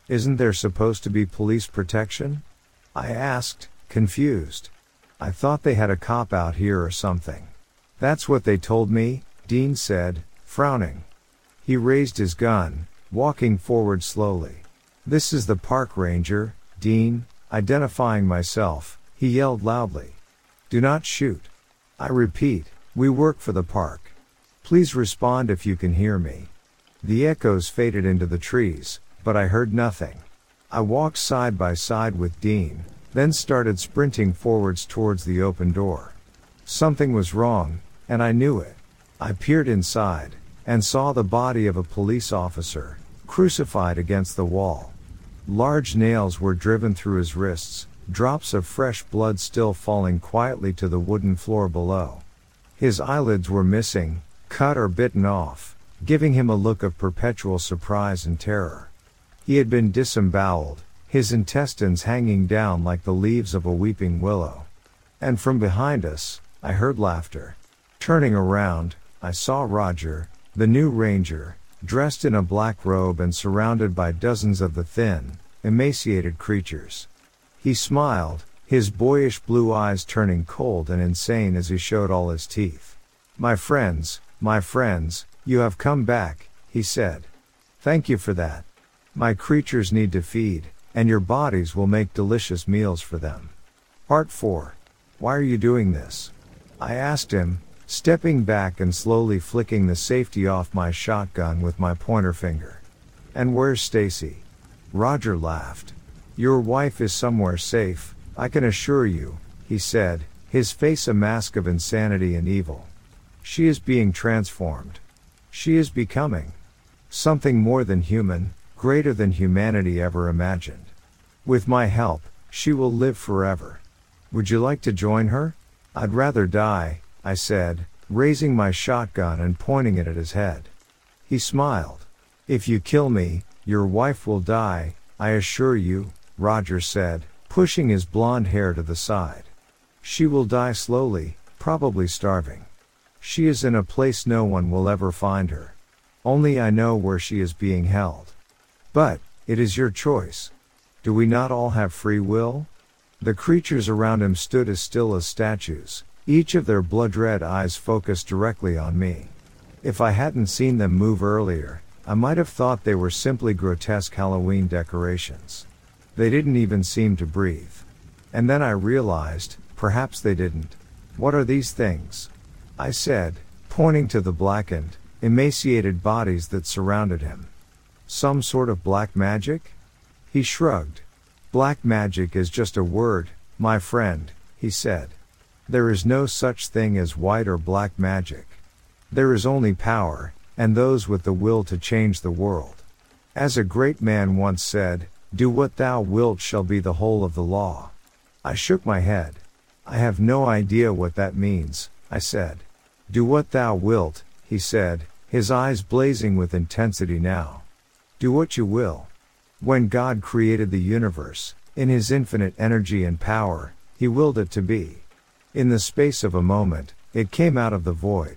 Isn't there supposed to be police protection? I asked, confused. I thought they had a cop out here or something. That's what they told me, Dean said, frowning. He raised his gun, walking forward slowly. This is the park ranger, Dean. Identifying myself, he yelled loudly. Do not shoot. I repeat, we work for the park. Please respond if you can hear me. The echoes faded into the trees, but I heard nothing. I walked side by side with Dean, then started sprinting forwards towards the open door. Something was wrong, and I knew it. I peered inside, and saw the body of a police officer, crucified against the wall. Large nails were driven through his wrists, drops of fresh blood still falling quietly to the wooden floor below. His eyelids were missing, cut or bitten off, giving him a look of perpetual surprise and terror. He had been disemboweled, his intestines hanging down like the leaves of a weeping willow. And from behind us, I heard laughter. Turning around, I saw Roger, the new ranger, dressed in a black robe and surrounded by dozens of the thin, emaciated creatures. He smiled, his boyish blue eyes turning cold and insane as he showed all his teeth. My friends, my friends, you have come back, he said. Thank you for that. My creatures need to feed, and your bodies will make delicious meals for them. Part four. Why are you doing this? I asked him, stepping back and slowly flicking the safety off my shotgun with my pointer finger. And where's Stacy? Roger laughed. Your wife is somewhere safe, I can assure you, he said, his face a mask of insanity and evil. She is being transformed. She is becoming something more than human, greater than humanity ever imagined. With my help, she will live forever. Would you like to join her? I'd rather die, I said, raising my shotgun and pointing it at his head. He smiled. If you kill me, your wife will die, I assure you, Roger said, pushing his blonde hair to the side. She will die slowly, probably starving. She is in a place no one will ever find her. Only I know where she is being held. But, it is your choice. Do we not all have free will? The creatures around him stood as still as statues, each of their blood-red eyes focused directly on me. If I hadn't seen them move earlier, I might have thought they were simply grotesque Halloween decorations. They didn't even seem to breathe. And then I realized, perhaps they didn't. What are these things? I said, pointing to the blackened, emaciated bodies that surrounded him. Some sort of black magic? He shrugged. Black magic is just a word, my friend, he said. There is no such thing as white or black magic. There is only power, and those with the will to change the world. As a great man once said, do what thou wilt shall be the whole of the law. I shook my head. I have no idea what that means, I said. Do what thou wilt, he said, his eyes blazing with intensity now. Do what you will. When God created the universe, in his infinite energy and power, he willed it to be. In the space of a moment, it came out of the void.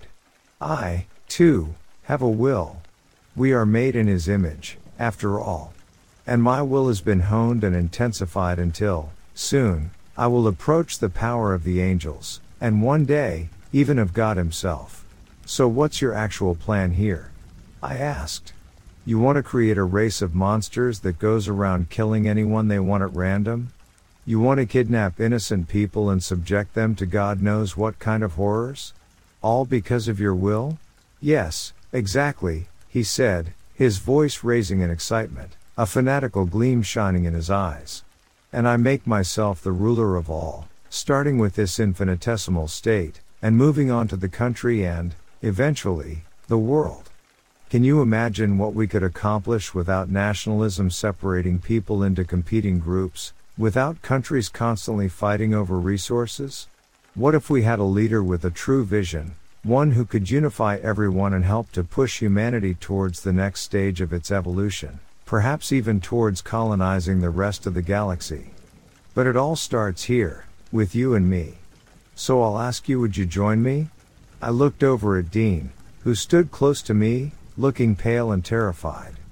I, too, have a will. We are made in his image, after all. And my will has been honed and intensified until, soon, I will approach the power of the angels, and one day, even of God himself. So what's your actual plan here? I asked. You want to create a race of monsters that goes around killing anyone they want at random? You want to kidnap innocent people and subject them to God knows what kind of horrors? All because of your will? Yes, exactly, he said, his voice raising in excitement, a fanatical gleam shining in his eyes. And I make myself the ruler of all, starting with this infinitesimal state, and moving on to the country and, eventually, the world. Can you imagine what we could accomplish without nationalism separating people into competing groups, without countries constantly fighting over resources? What if we had a leader with a true vision, one who could unify everyone and help to push humanity towards the next stage of its evolution, perhaps even towards colonizing the rest of the galaxy? But it all starts here, with you and me. So I'll ask you, would you join me? I looked over at Dean, who stood close to me, looking pale and terrified.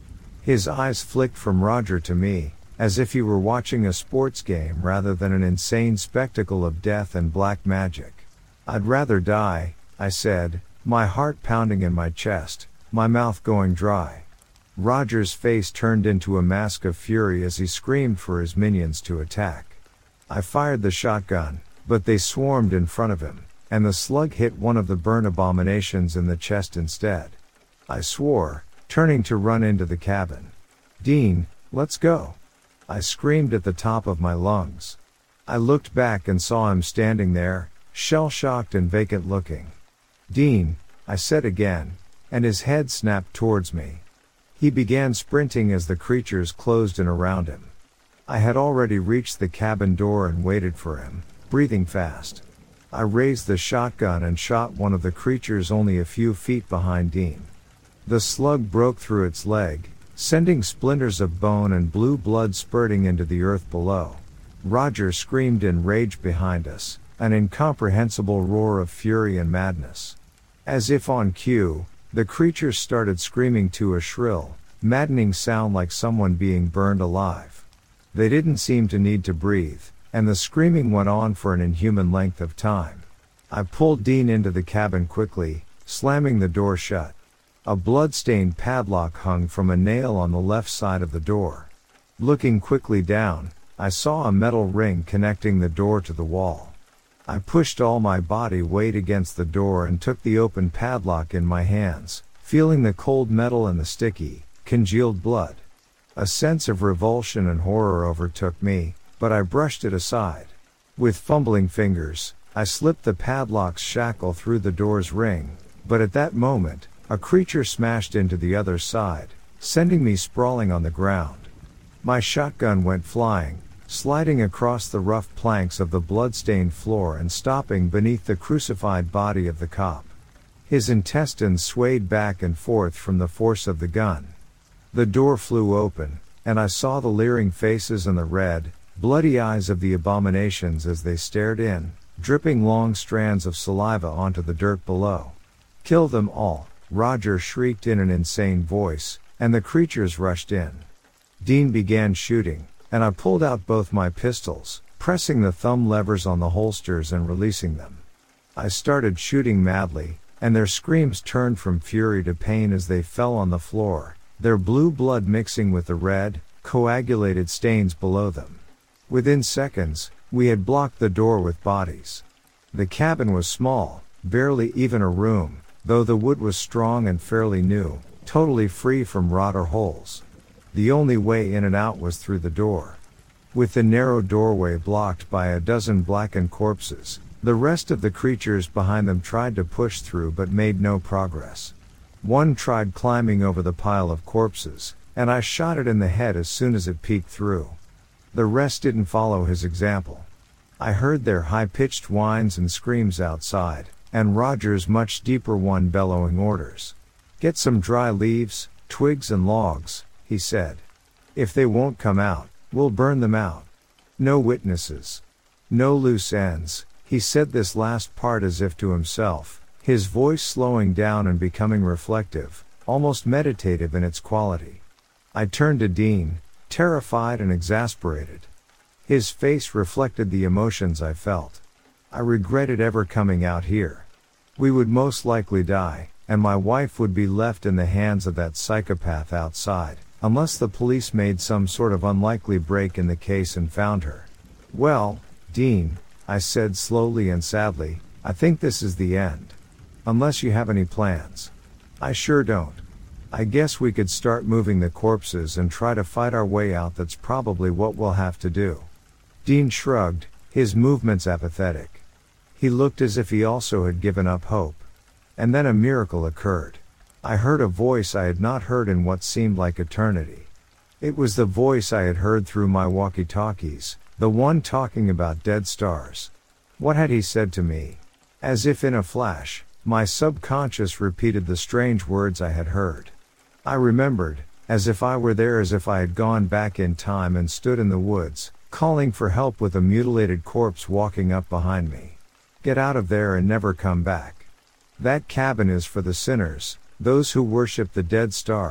His eyes flicked from Roger to me, as if he were watching a sports game rather than an insane spectacle of death and black magic. I'd rather die, I said, my heart pounding in my chest, my mouth going dry. Roger's face turned into a mask of fury as he screamed for his minions to attack. I fired the shotgun, but they swarmed in front of him, and the slug hit one of the burn abominations in the chest instead. I swore, turning to run into the cabin. "Dean, let's go!" I screamed at the top of my lungs. I looked back and saw him standing there, shell-shocked and vacant-looking. "Dean," I said again, and his head snapped towards me. He began sprinting as the creatures closed in around him. I had already reached the cabin door and waited for him, breathing fast. I raised the shotgun and shot one of the creatures only a few feet behind Dean. The slug broke through its leg, sending splinters of bone and blue blood spurting into the earth below. Roger screamed in rage behind us, an incomprehensible roar of fury and madness. As if on cue, the creatures started screaming to a shrill, maddening sound like someone being burned alive. They didn't seem to need to breathe, and the screaming went on for an inhuman length of time. I pulled Dean into the cabin quickly, slamming the door shut. A blood-stained padlock hung from a nail on the left side of the door. Looking quickly down, I saw a metal ring connecting the door to the wall. I pushed all my body weight against the door and took the open padlock in my hands, feeling the cold metal and the sticky, congealed blood. A sense of revulsion and horror overtook me, but I brushed it aside. With fumbling fingers, I slipped the padlock's shackle through the door's ring, but at that moment, a creature smashed into the other side, sending me sprawling on the ground. My shotgun went flying, sliding across the rough planks of the blood-stained floor and stopping beneath the crucified body of the cop. His intestines swayed back and forth from the force of the gun. The door flew open, and I saw the leering faces and the red, bloody eyes of the abominations as they stared in, dripping long strands of saliva onto the dirt below. "Kill them all," Roger shrieked in an insane voice, and the creatures rushed in. Dean began shooting, and I pulled out both my pistols, pressing the thumb levers on the holsters and releasing them. I started shooting madly, and their screams turned from fury to pain as they fell on the floor, their blue blood mixing with the red, coagulated stains below them. Within seconds, we had blocked the door with bodies. The cabin was small, barely even a room, though the wood was strong and fairly new, totally free from rot or holes. The only way in and out was through the door. With the narrow doorway blocked by a dozen blackened corpses, the rest of the creatures behind them tried to push through but made no progress. One tried climbing over the pile of corpses, and I shot it in the head as soon as it peeked through. The rest didn't follow his example. I heard their high-pitched whines and screams outside, and Roger's much deeper one bellowing orders. "Get some dry leaves, twigs and logs," he said. "If they won't come out, we'll burn them out. No witnesses. No loose ends." He said this last part as if to himself, his voice slowing down and becoming reflective, almost meditative in its quality. I turned to Dean, terrified and exasperated. His face reflected the emotions I felt. I regretted ever coming out here. We would most likely die, and my wife would be left in the hands of that psychopath outside, unless the police made some sort of unlikely break in the case and found her. "Well, Dean," I said slowly and sadly, "I think this is the end. Unless you have any plans." "I sure don't. I guess we could start moving the corpses and try to fight our way out. That's probably what we'll have to do." Dean shrugged, his movements apathetic. He looked as if he also had given up hope. And then a miracle occurred. I heard a voice I had not heard in what seemed like eternity. It was the voice I had heard through my walkie-talkies, the one talking about dead stars. What had he said to me? As if in a flash, my subconscious repeated the strange words I had heard. I remembered, as if I were there, as if I had gone back in time and stood in the woods, calling for help with a mutilated corpse walking up behind me. "Get out of there and never come back. That cabin is for the sinners, those who worship the dead stars,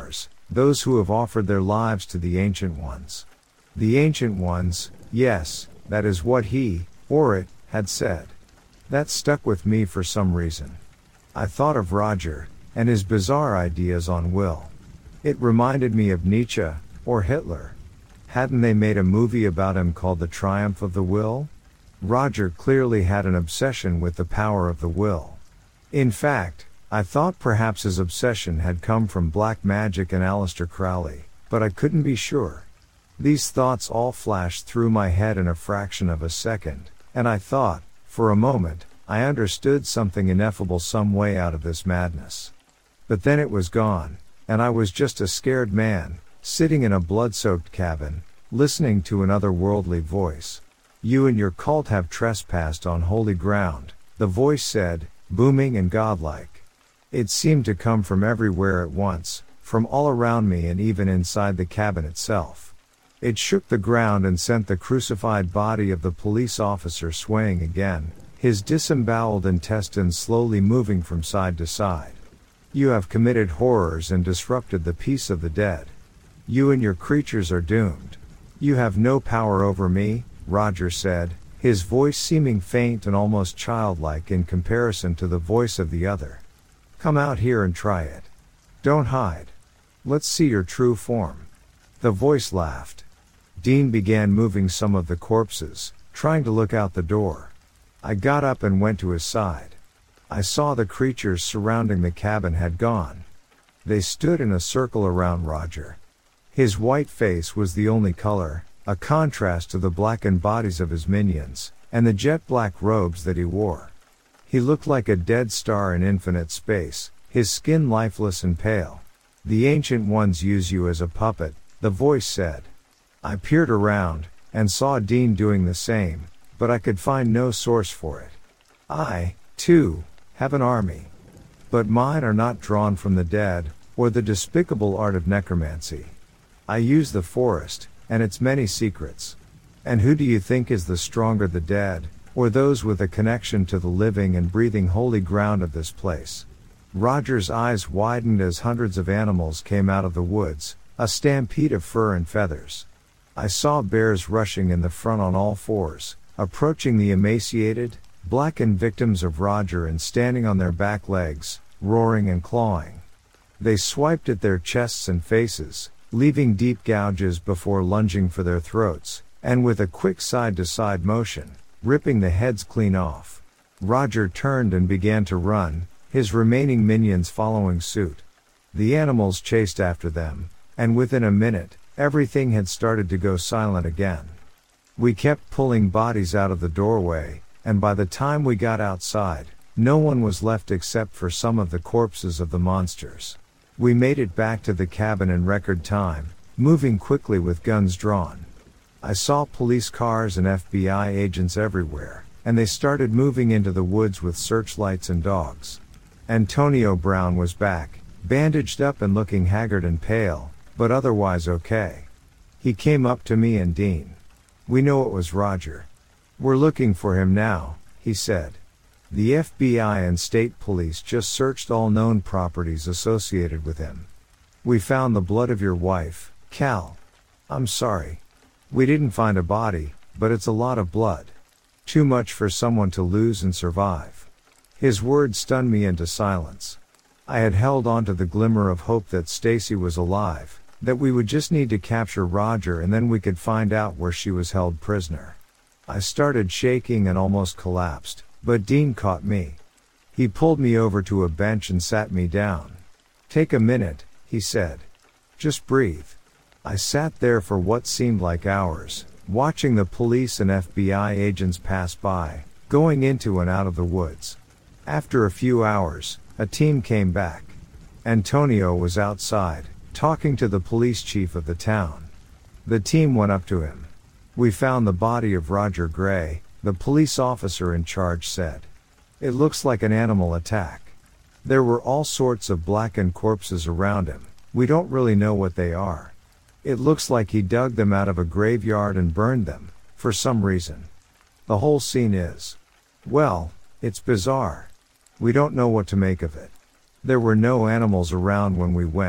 those who have offered their lives to the Ancient Ones. The Ancient Ones, yes, that is what he, or it, had said. That stuck with me for some reason. I thought of Roger, and his bizarre ideas on will. It reminded me of Nietzsche, or Hitler. Hadn't they made a movie about him called The Triumph of the Will? Roger clearly had an obsession with the power of the will. In fact, I thought perhaps his obsession had come from black magic and Aleister Crowley, but I couldn't be sure. These thoughts all flashed through my head in a fraction of a second, and I thought, for a moment, I understood something ineffable some way out of this madness. But then it was gone, and I was just a scared man, sitting in a blood-soaked cabin, listening to an otherworldly voice. You and your cult have trespassed on holy ground, the voice said, booming and godlike. It seemed to come from everywhere at once, from all around me and even inside the cabin itself. It shook the ground and sent the crucified body of the police officer swaying again, his disemboweled intestines slowly moving from side to side. You have committed horrors and disrupted the peace of the dead. You and your creatures are doomed. You have no power over me, Roger said, his voice seeming faint and almost childlike in comparison to the voice of the other. Come out here and try it. Don't hide. Let's see your true form. The voice laughed. Dean began moving some of the corpses, trying to look out the door. I got up and went to his side. I saw the creatures surrounding the cabin had gone. They stood in a circle around Roger. His white face was the only color, a contrast to the blackened bodies of his minions, and the jet black robes that he wore. He looked like a dead star in infinite space, his skin lifeless and pale. The Ancient Ones use you as a puppet, the voice said. I peered around, and saw Dean doing the same, but I could find no source for it. I, too, have an army. But mine are not drawn from the dead, or the despicable art of necromancy. I use the forest, and its many secrets. And who do you think is the stronger, the dead, or those with a connection to the living and breathing holy ground of this place? Roger's eyes widened as hundreds of animals came out of the woods, a stampede of fur and feathers. I saw bears rushing in the front on all fours, approaching the emaciated, blackened victims of Roger and standing on their back legs, roaring and clawing. They swiped at their chests and faces, leaving deep gouges before lunging for their throats, and with a quick side-to-side motion, ripping the heads clean off. Roger turned and began to run, his remaining minions following suit. The animals chased after them, and within a minute, everything had started to go silent again. We kept pulling bodies out of the doorway, and by the time we got outside, no one was left except for some of the corpses of the monsters. We made it back to the cabin in record time, moving quickly with guns drawn. I saw police cars and F B I agents everywhere, and they started moving into the woods with searchlights and dogs. Antonio Brown was back, bandaged up and looking haggard and pale, but otherwise okay. He came up to me and Dean. We know it was Roger. We're looking for him now, he said. The F B I and state police just searched all known properties associated with him. We found the blood of your wife, Cal. I'm sorry. We didn't find a body, but it's a lot of blood. Too much for someone to lose and survive. His words stunned me into silence. I had held on to the glimmer of hope that Stacy was alive, that we would just need to capture Roger and then we could find out where she was held prisoner. I started shaking and almost collapsed, but Dean caught me. He pulled me over to a bench and sat me down. Take a minute, he said. Just breathe. I sat there for what seemed like hours, watching the police and F B I agents pass by, going into and out of the woods. After a few hours, a team came back. Antonio was outside, talking to the police chief of the town. The team went up to him. We found the body of Roger Gray, the police officer in charge said. It looks like an animal attack. There were all sorts of blackened corpses around him. We don't really know what they are. It looks like he dug them out of a graveyard and burned them, for some reason. The whole scene is, well, it's bizarre. We don't know what to make of it. There were no animals around when we went,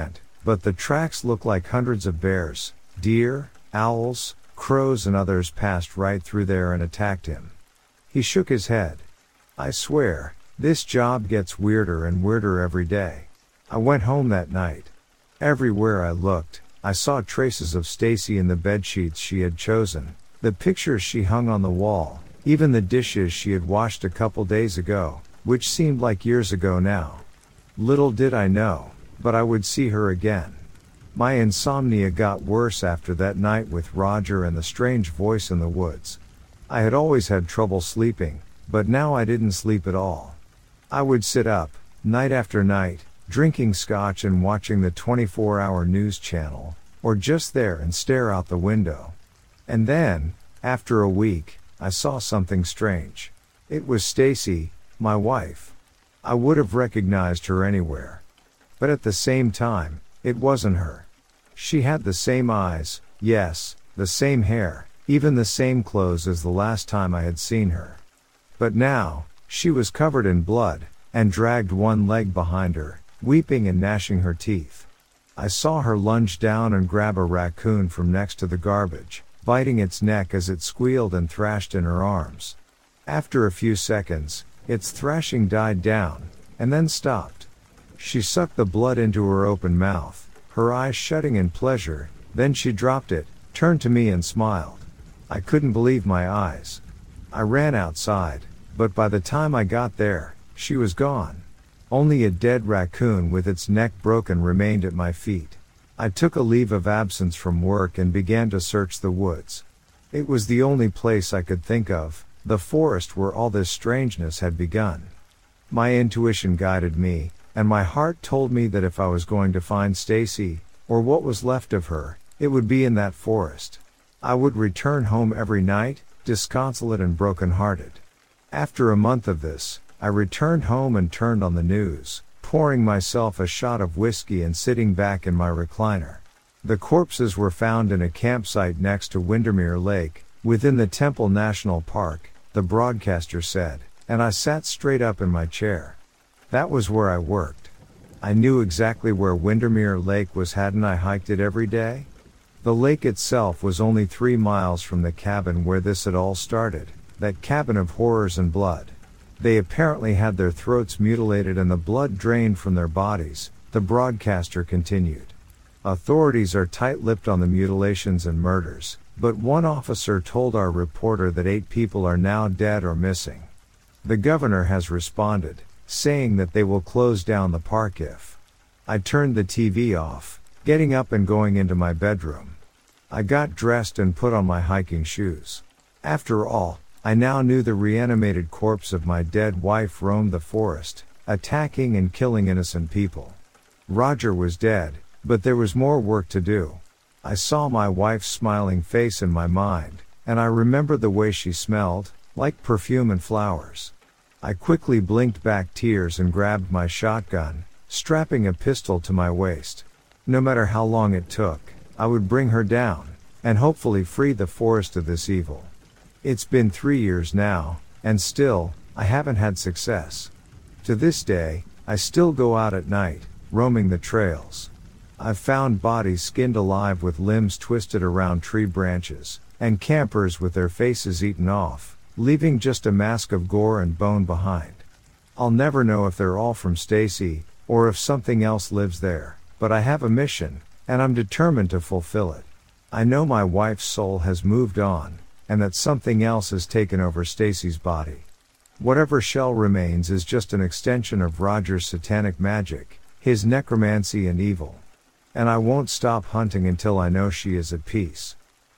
but the tracks looked like hundreds of bears, deer, owls, crows and others passed right through there and attacked him. He shook his head. I swear, this job gets weirder and weirder every day. I went home that night. Everywhere I looked, I saw traces of Stacy in the bedsheets she had chosen, the pictures she hung on the wall, even the dishes she had washed a couple days ago, which seemed like years ago now. Little did I know, but I would see her again. My insomnia got worse after that night with Roger and the strange voice in the woods. I had always had trouble sleeping, but now I didn't sleep at all. I would sit up, night after night, drinking scotch and watching the twenty-four hour news channel, or just there and stare out the window. And then, after a week, I saw something strange. It was Stacy, my wife. I would have recognized her anywhere. But at the same time, it wasn't her. She had the same eyes, yes, the same hair, even the same clothes as the last time I had seen her. But now, she was covered in blood, and dragged one leg behind her, weeping and gnashing her teeth. I saw her lunge down and grab a raccoon from next to the garbage, biting its neck as it squealed and thrashed in her arms. After a few seconds, its thrashing died down, and then stopped. She sucked the blood into her open mouth, her eyes shutting in pleasure, then she dropped it, turned to me and smiled. I couldn't believe my eyes. I ran outside, but by the time I got there, she was gone. Only a dead raccoon with its neck broken remained at my feet. I took a leave of absence from work and began to search the woods. It was the only place I could think of, the forest where all this strangeness had begun. My intuition guided me, and my heart told me that if I was going to find Stacy, or what was left of her, it would be in that forest. I would return home every night, disconsolate and broken-hearted. After a month of this, I returned home and turned on the news, pouring myself a shot of whiskey and sitting back in my recliner. The corpses were found in a campsite next to Windermere Lake, within the Temple National Park, the broadcaster said, and I sat straight up in my chair. That was where I worked. I knew exactly where Windermere Lake was, hadn't I hiked it every day? The lake itself was only three miles from the cabin where this had all started, that cabin of horrors and blood. They apparently had their throats mutilated and the blood drained from their bodies, the broadcaster continued. Authorities are tight-lipped on the mutilations and murders, but one officer told our reporter that eight people are now dead or missing. The governor has responded, saying that they will close down the park if. I turned the T V off, getting up and going into my bedroom. I got dressed and put on my hiking shoes. After all, I now knew the reanimated corpse of my dead wife roamed the forest, attacking and killing innocent people. Roger was dead, but there was more work to do. I saw my wife's smiling face in my mind, and I remembered the way she smelled, like perfume and flowers. I quickly blinked back tears and grabbed my shotgun, strapping a pistol to my waist. No matter how long it took, I would bring her down, and hopefully free the forest of this evil. It's been three years now, and still, I haven't had success. To this day, I still go out at night, roaming the trails. I've found bodies skinned alive with limbs twisted around tree branches, and campers with their faces eaten off, leaving just a mask of gore and bone behind. I'll never know if they're all from Stacy, or if something else lives there, but I have a mission, and I'm determined to fulfill it. I know my wife's soul has moved on, and that something else has taken over Stacy's body. Whatever shell remains is just an extension of Roger's satanic magic, his necromancy and evil. And I won't stop hunting until I know she is at peace.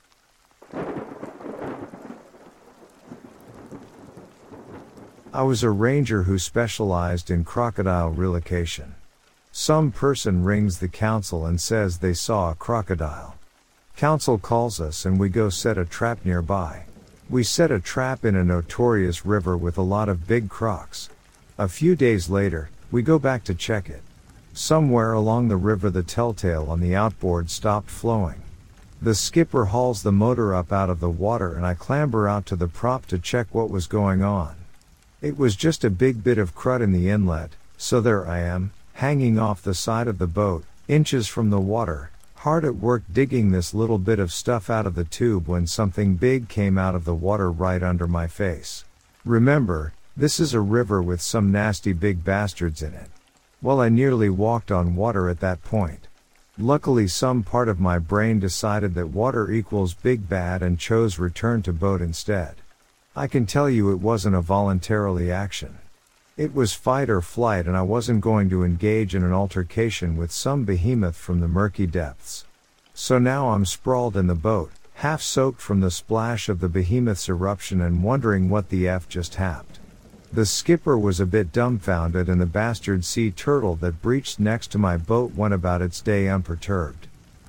I was a ranger who specialized in crocodile relocation. Some person rings the council and says they saw a crocodile. Council calls us and we go set a trap nearby. We set a trap in a notorious river with a lot of big crocs. A few days later, we go back to check it. Somewhere along the river the telltale on the outboard stopped flowing. The skipper hauls the motor up out of the water and I clamber out to the prop to check what was going on. It was just a big bit of crud in the inlet, so there I am, hanging off the side of the boat, inches from the water, hard at work digging this little bit of stuff out of the tube when something big came out of the water right under my face. Remember, this is a river with some nasty big bastards in it. Well, I nearly walked on water at that point. Luckily, some part of my brain decided that water equals big bad and chose return to boat instead. I can tell you it wasn't a voluntarily action. It was fight or flight, and I wasn't going to engage in an altercation with some behemoth from the murky depths. So now I'm sprawled in the boat, half soaked from the splash of the behemoth's eruption and wondering what the F just happened. The skipper was a bit dumbfounded, and the bastard sea turtle that breached next to my boat went about its day unperturbed.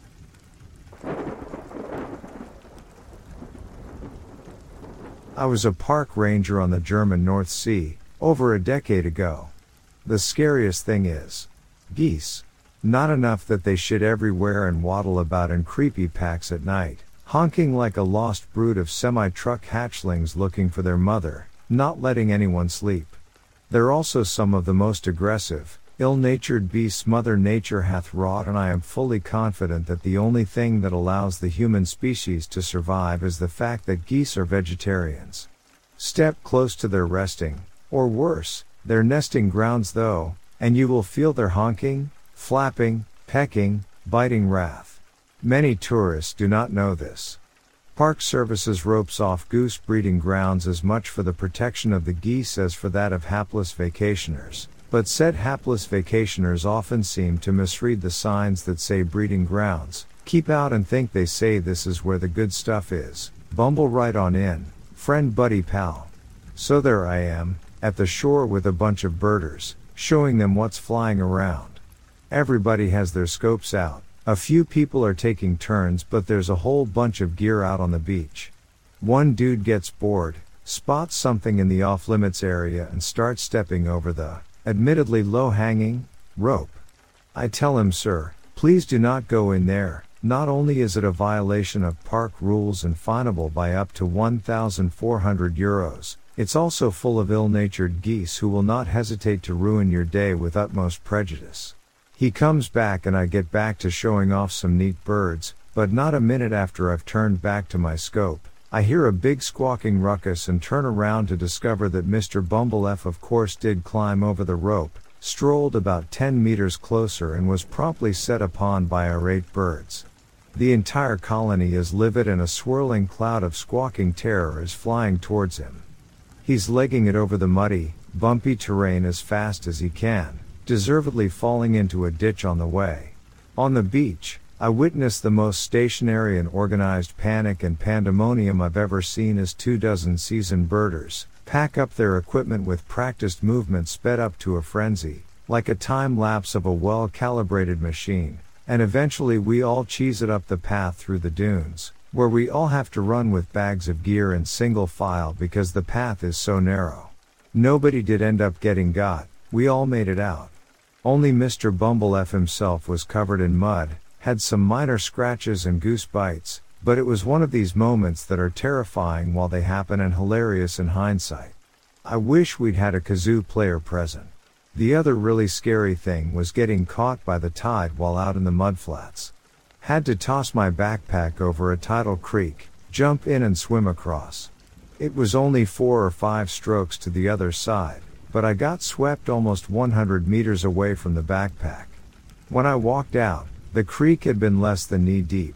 I was a park ranger on the German North Sea, over a decade ago. The scariest thing is geese. Not enough that they shit everywhere and waddle about in creepy packs at night, honking like a lost brood of semi-truck hatchlings looking for their mother, not letting anyone sleep. They're also some of the most aggressive, ill-natured beasts Mother Nature hath wrought, and I am fully confident that the only thing that allows the human species to survive is the fact that geese are vegetarians. Step close to their resting, or worse, their nesting grounds though, and you will feel their honking, flapping, pecking, biting wrath. Many tourists do not know this. Park Services ropes off goose breeding grounds as much for the protection of the geese as for that of hapless vacationers, but said hapless vacationers often seem to misread the signs that say breeding grounds, keep out, and think they say this is where the good stuff is. Bumble right on in, friend buddy pal. So there I am, at the shore with a bunch of birders, showing them what's flying around. Everybody has their scopes out. A few people are taking turns, but there's a whole bunch of gear out on the beach. One dude gets bored, spots something in the off-limits area and starts stepping over the, admittedly low-hanging, rope. I tell him, sir, please do not go in there. Not only is it a violation of park rules and finable by up to one thousand four hundred euros, it's also full of ill-natured geese who will not hesitate to ruin your day with utmost prejudice. He comes back and I get back to showing off some neat birds, but not a minute after I've turned back to my scope, I hear a big squawking ruckus and turn around to discover that Mister Bumble F of course did climb over the rope, strolled about ten meters closer and was promptly set upon by irate birds. The entire colony is livid and a swirling cloud of squawking terror is flying towards him. He's legging it over the muddy, bumpy terrain as fast as he can, deservedly falling into a ditch on the way. On the beach, I witnessed the most stationary and organized panic and pandemonium I've ever seen as two dozen seasoned birders pack up their equipment with practiced movement sped up to a frenzy, like a time lapse of a well-calibrated machine, and eventually we all cheese it up the path through the dunes, where we all have to run with bags of gear in single file because the path is so narrow. Nobody did end up getting got, we all made it out. Only Mister Bumble F himself was covered in mud, had some minor scratches and goose bites, but it was one of these moments that are terrifying while they happen and hilarious in hindsight. I wish we'd had a kazoo player present. The other really scary thing was getting caught by the tide while out in the mudflats. Had to toss my backpack over a tidal creek, jump in and swim across. It was only four or five strokes to the other side, but I got swept almost one hundred meters away from the backpack. When I walked out, the creek had been less than knee deep.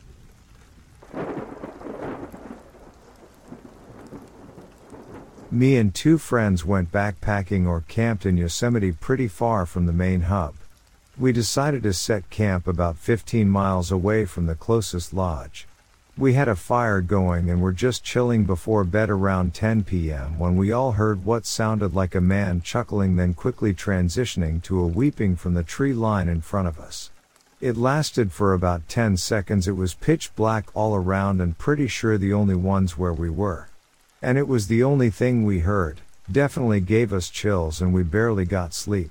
Me and two friends went backpacking or camped in Yosemite pretty far from the main hub. We decided to set camp about fifteen miles away from the closest lodge. We had a fire going and were just chilling before bed around ten p.m. when we all heard what sounded like a man chuckling, then quickly transitioning to a weeping from the tree line in front of us. It lasted for about ten seconds. It was pitch black all around and pretty sure the only ones where we were. And it was the only thing we heard. Definitely gave us chills and we barely got sleep.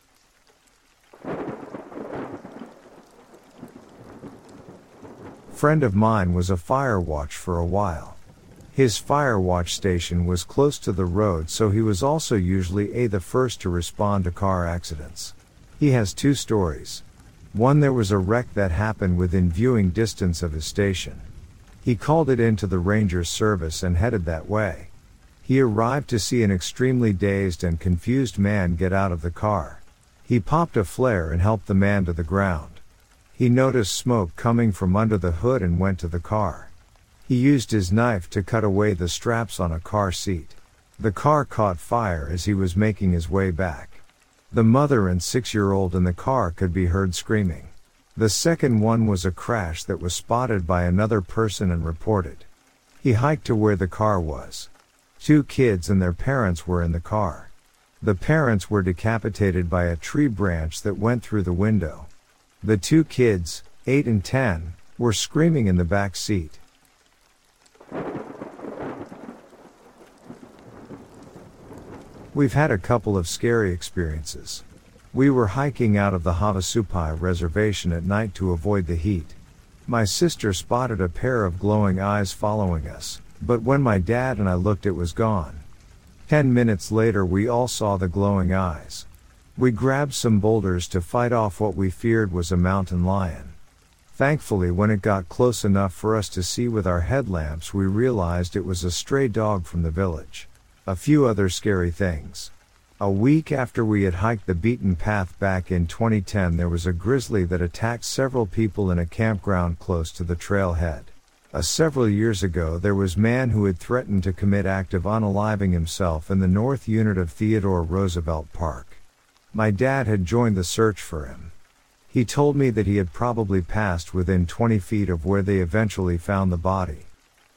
Friend of mine was a fire watch for a while. His fire watch station was close to the road, so he was also usually a the first to respond to car accidents. He has two stories. One, there was a wreck that happened within viewing distance of his station. He called it into the ranger's service and headed that way. He arrived to see an extremely dazed and confused man get out of the car. He popped a flare and helped the man to the ground. He noticed smoke coming from under the hood and went to the car. He used his knife to cut away the straps on a car seat. The car caught fire as he was making his way back. The mother and six-year-old in the car could be heard screaming. The second one was a crash that was spotted by another person and reported. He hiked to where the car was. Two kids and their parents were in the car. The parents were decapitated by a tree branch that went through the window. The two kids, eight and ten, were screaming in the back seat. We've had a couple of scary experiences. We were hiking out of the Havasupai reservation at night to avoid the heat. My sister spotted a pair of glowing eyes following us, but when my dad and I looked, it was gone. Ten minutes later, we all saw the glowing eyes. We grabbed some boulders to fight off what we feared was a mountain lion. Thankfully, when it got close enough for us to see with our headlamps, we realized it was a stray dog from the village. A few other scary things. A week after we had hiked the beaten path back in twenty ten, there was a grizzly that attacked several people in a campground close to the trailhead. Uh, several years ago, there was a man who had threatened to commit act of unaliving himself in the north unit of Theodore Roosevelt Park. My dad had joined the search for him. He told me that he had probably passed within twenty feet of where they eventually found the body.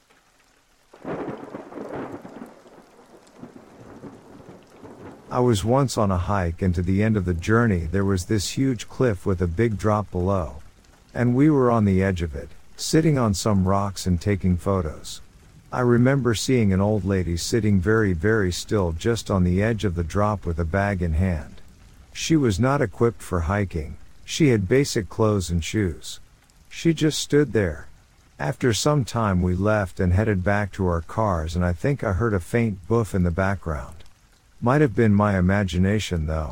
I was once on a hike, and to the end of the journey there was this huge cliff with a big drop below. And we were on the edge of it, sitting on some rocks and taking photos. I remember seeing an old lady sitting very very still just on the edge of the drop with a bag in hand. She was not equipped for hiking. She had basic clothes and shoes. She just stood there. After some time we left and headed back to our cars, and I think I heard a faint boof in the background. Might have been my imagination though.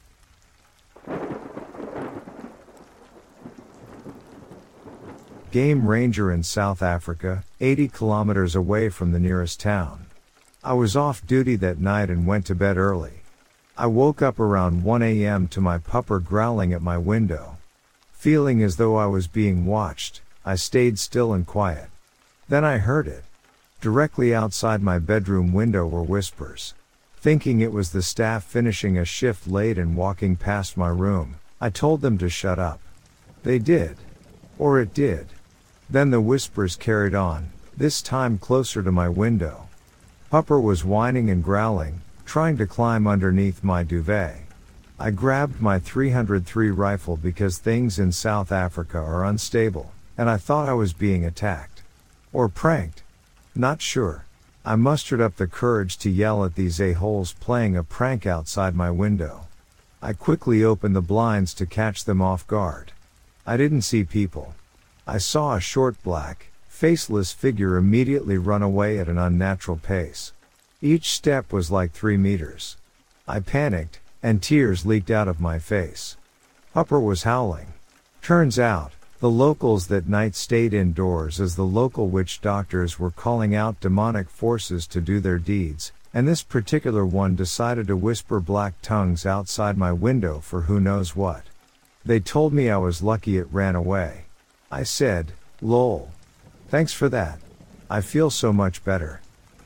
Game ranger in South Africa, eighty kilometers away from the nearest town. I was off duty that night and went to bed early. I woke up around one a m to my pupper growling at my window. Feeling as though I was being watched, I stayed still and quiet. Then I heard it. Directly outside my bedroom window were whispers. Thinking it was the staff finishing a shift late and walking past my room, I told them to shut up. They did. Or it did. Then the whispers carried on, this time closer to my window. Pupper was whining and growling, trying to climb underneath my duvet. I grabbed my three oh three rifle because things in South Africa are unstable, and I thought I was being attacked. Or pranked. Not sure. I mustered up the courage to yell at these a-holes playing a prank outside my window. I quickly opened the blinds to catch them off guard. I didn't see people. I saw a short black, faceless figure immediately run away at an unnatural pace. Each step was like three meters. I panicked, and tears leaked out of my face. Pupper was howling. Turns out, the locals that night stayed indoors as the local witch doctors were calling out demonic forces to do their deeds, and this particular one decided to whisper black tongues outside my window for who knows what. They told me I was lucky it ran away. I said, lol. Thanks for that. I feel so much better.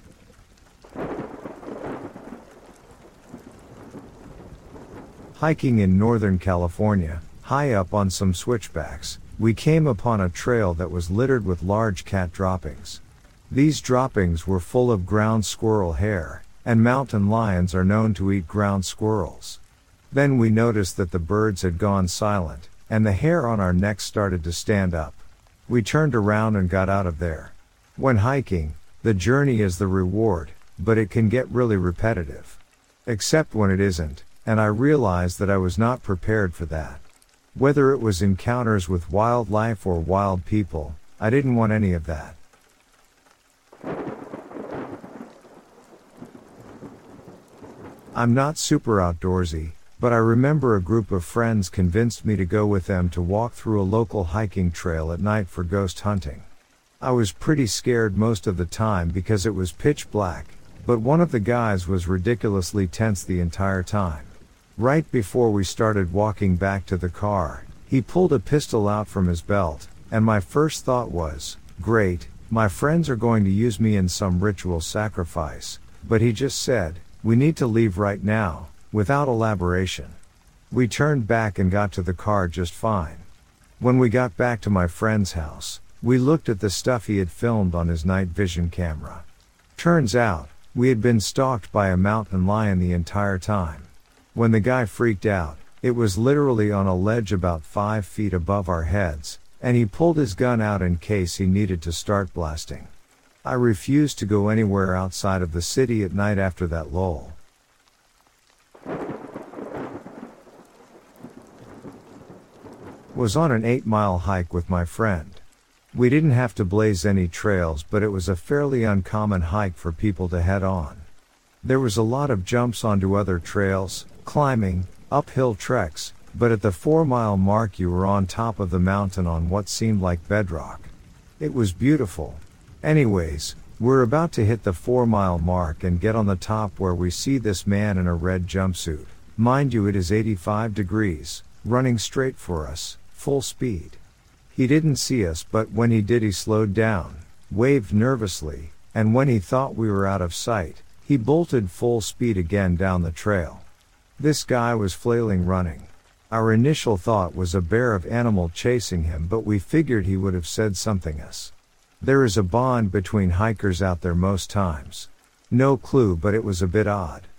Hiking in Northern California, high up on some switchbacks, we came upon a trail that was littered with large cat droppings. These droppings were full of ground squirrel hair, and mountain lions are known to eat ground squirrels. Then we noticed that the birds had gone silent, and the hair on our necks started to stand up. We turned around and got out of there. When hiking, the journey is the reward, but it can get really repetitive. Except when it isn't, and I realized that I was not prepared for that. Whether it was encounters with wildlife or wild people, I didn't want any of that. I'm not super outdoorsy, But I remember a group of friends convinced me to go with them to walk through a local hiking trail at night for ghost hunting. I was pretty scared most of the time because it was pitch black, but one of the guys was ridiculously tense the entire time. Right before we started walking back to the car, he pulled a pistol out from his belt, and my first thought was, great, my friends are going to use me in some ritual sacrifice, but he just said, we need to leave right now, without elaboration. We turned back and got to the car just fine. When we got back to my friend's house, we looked at the stuff he had filmed on his night vision camera. Turns out, we had been stalked by a mountain lion the entire time. When the guy freaked out, it was literally on a ledge about five feet above our heads, and he pulled his gun out in case he needed to start blasting. I refused to go anywhere outside of the city at night after that lull. Was on an eight mile hike with my friend. We didn't have to blaze any trails, but it was a fairly uncommon hike for people to head on. There was a lot of jumps onto other trails, climbing, uphill treks, but at the four mile mark you were on top of the mountain on what seemed like bedrock. It was beautiful. Anyways, we're about to hit the four mile mark and get on the top where we see this man in a red jumpsuit. Mind you, it is eighty-five degrees, running straight for us, full speed. He didn't see us, but when he did he slowed down, waved nervously, and when he thought we were out of sight, he bolted full speed again down the trail. This guy was flailing running. Our initial thought was a bear of animal chasing him, but we figured he would have said something else. There is a bond between hikers out there most times. No clue, but it was a bit odd.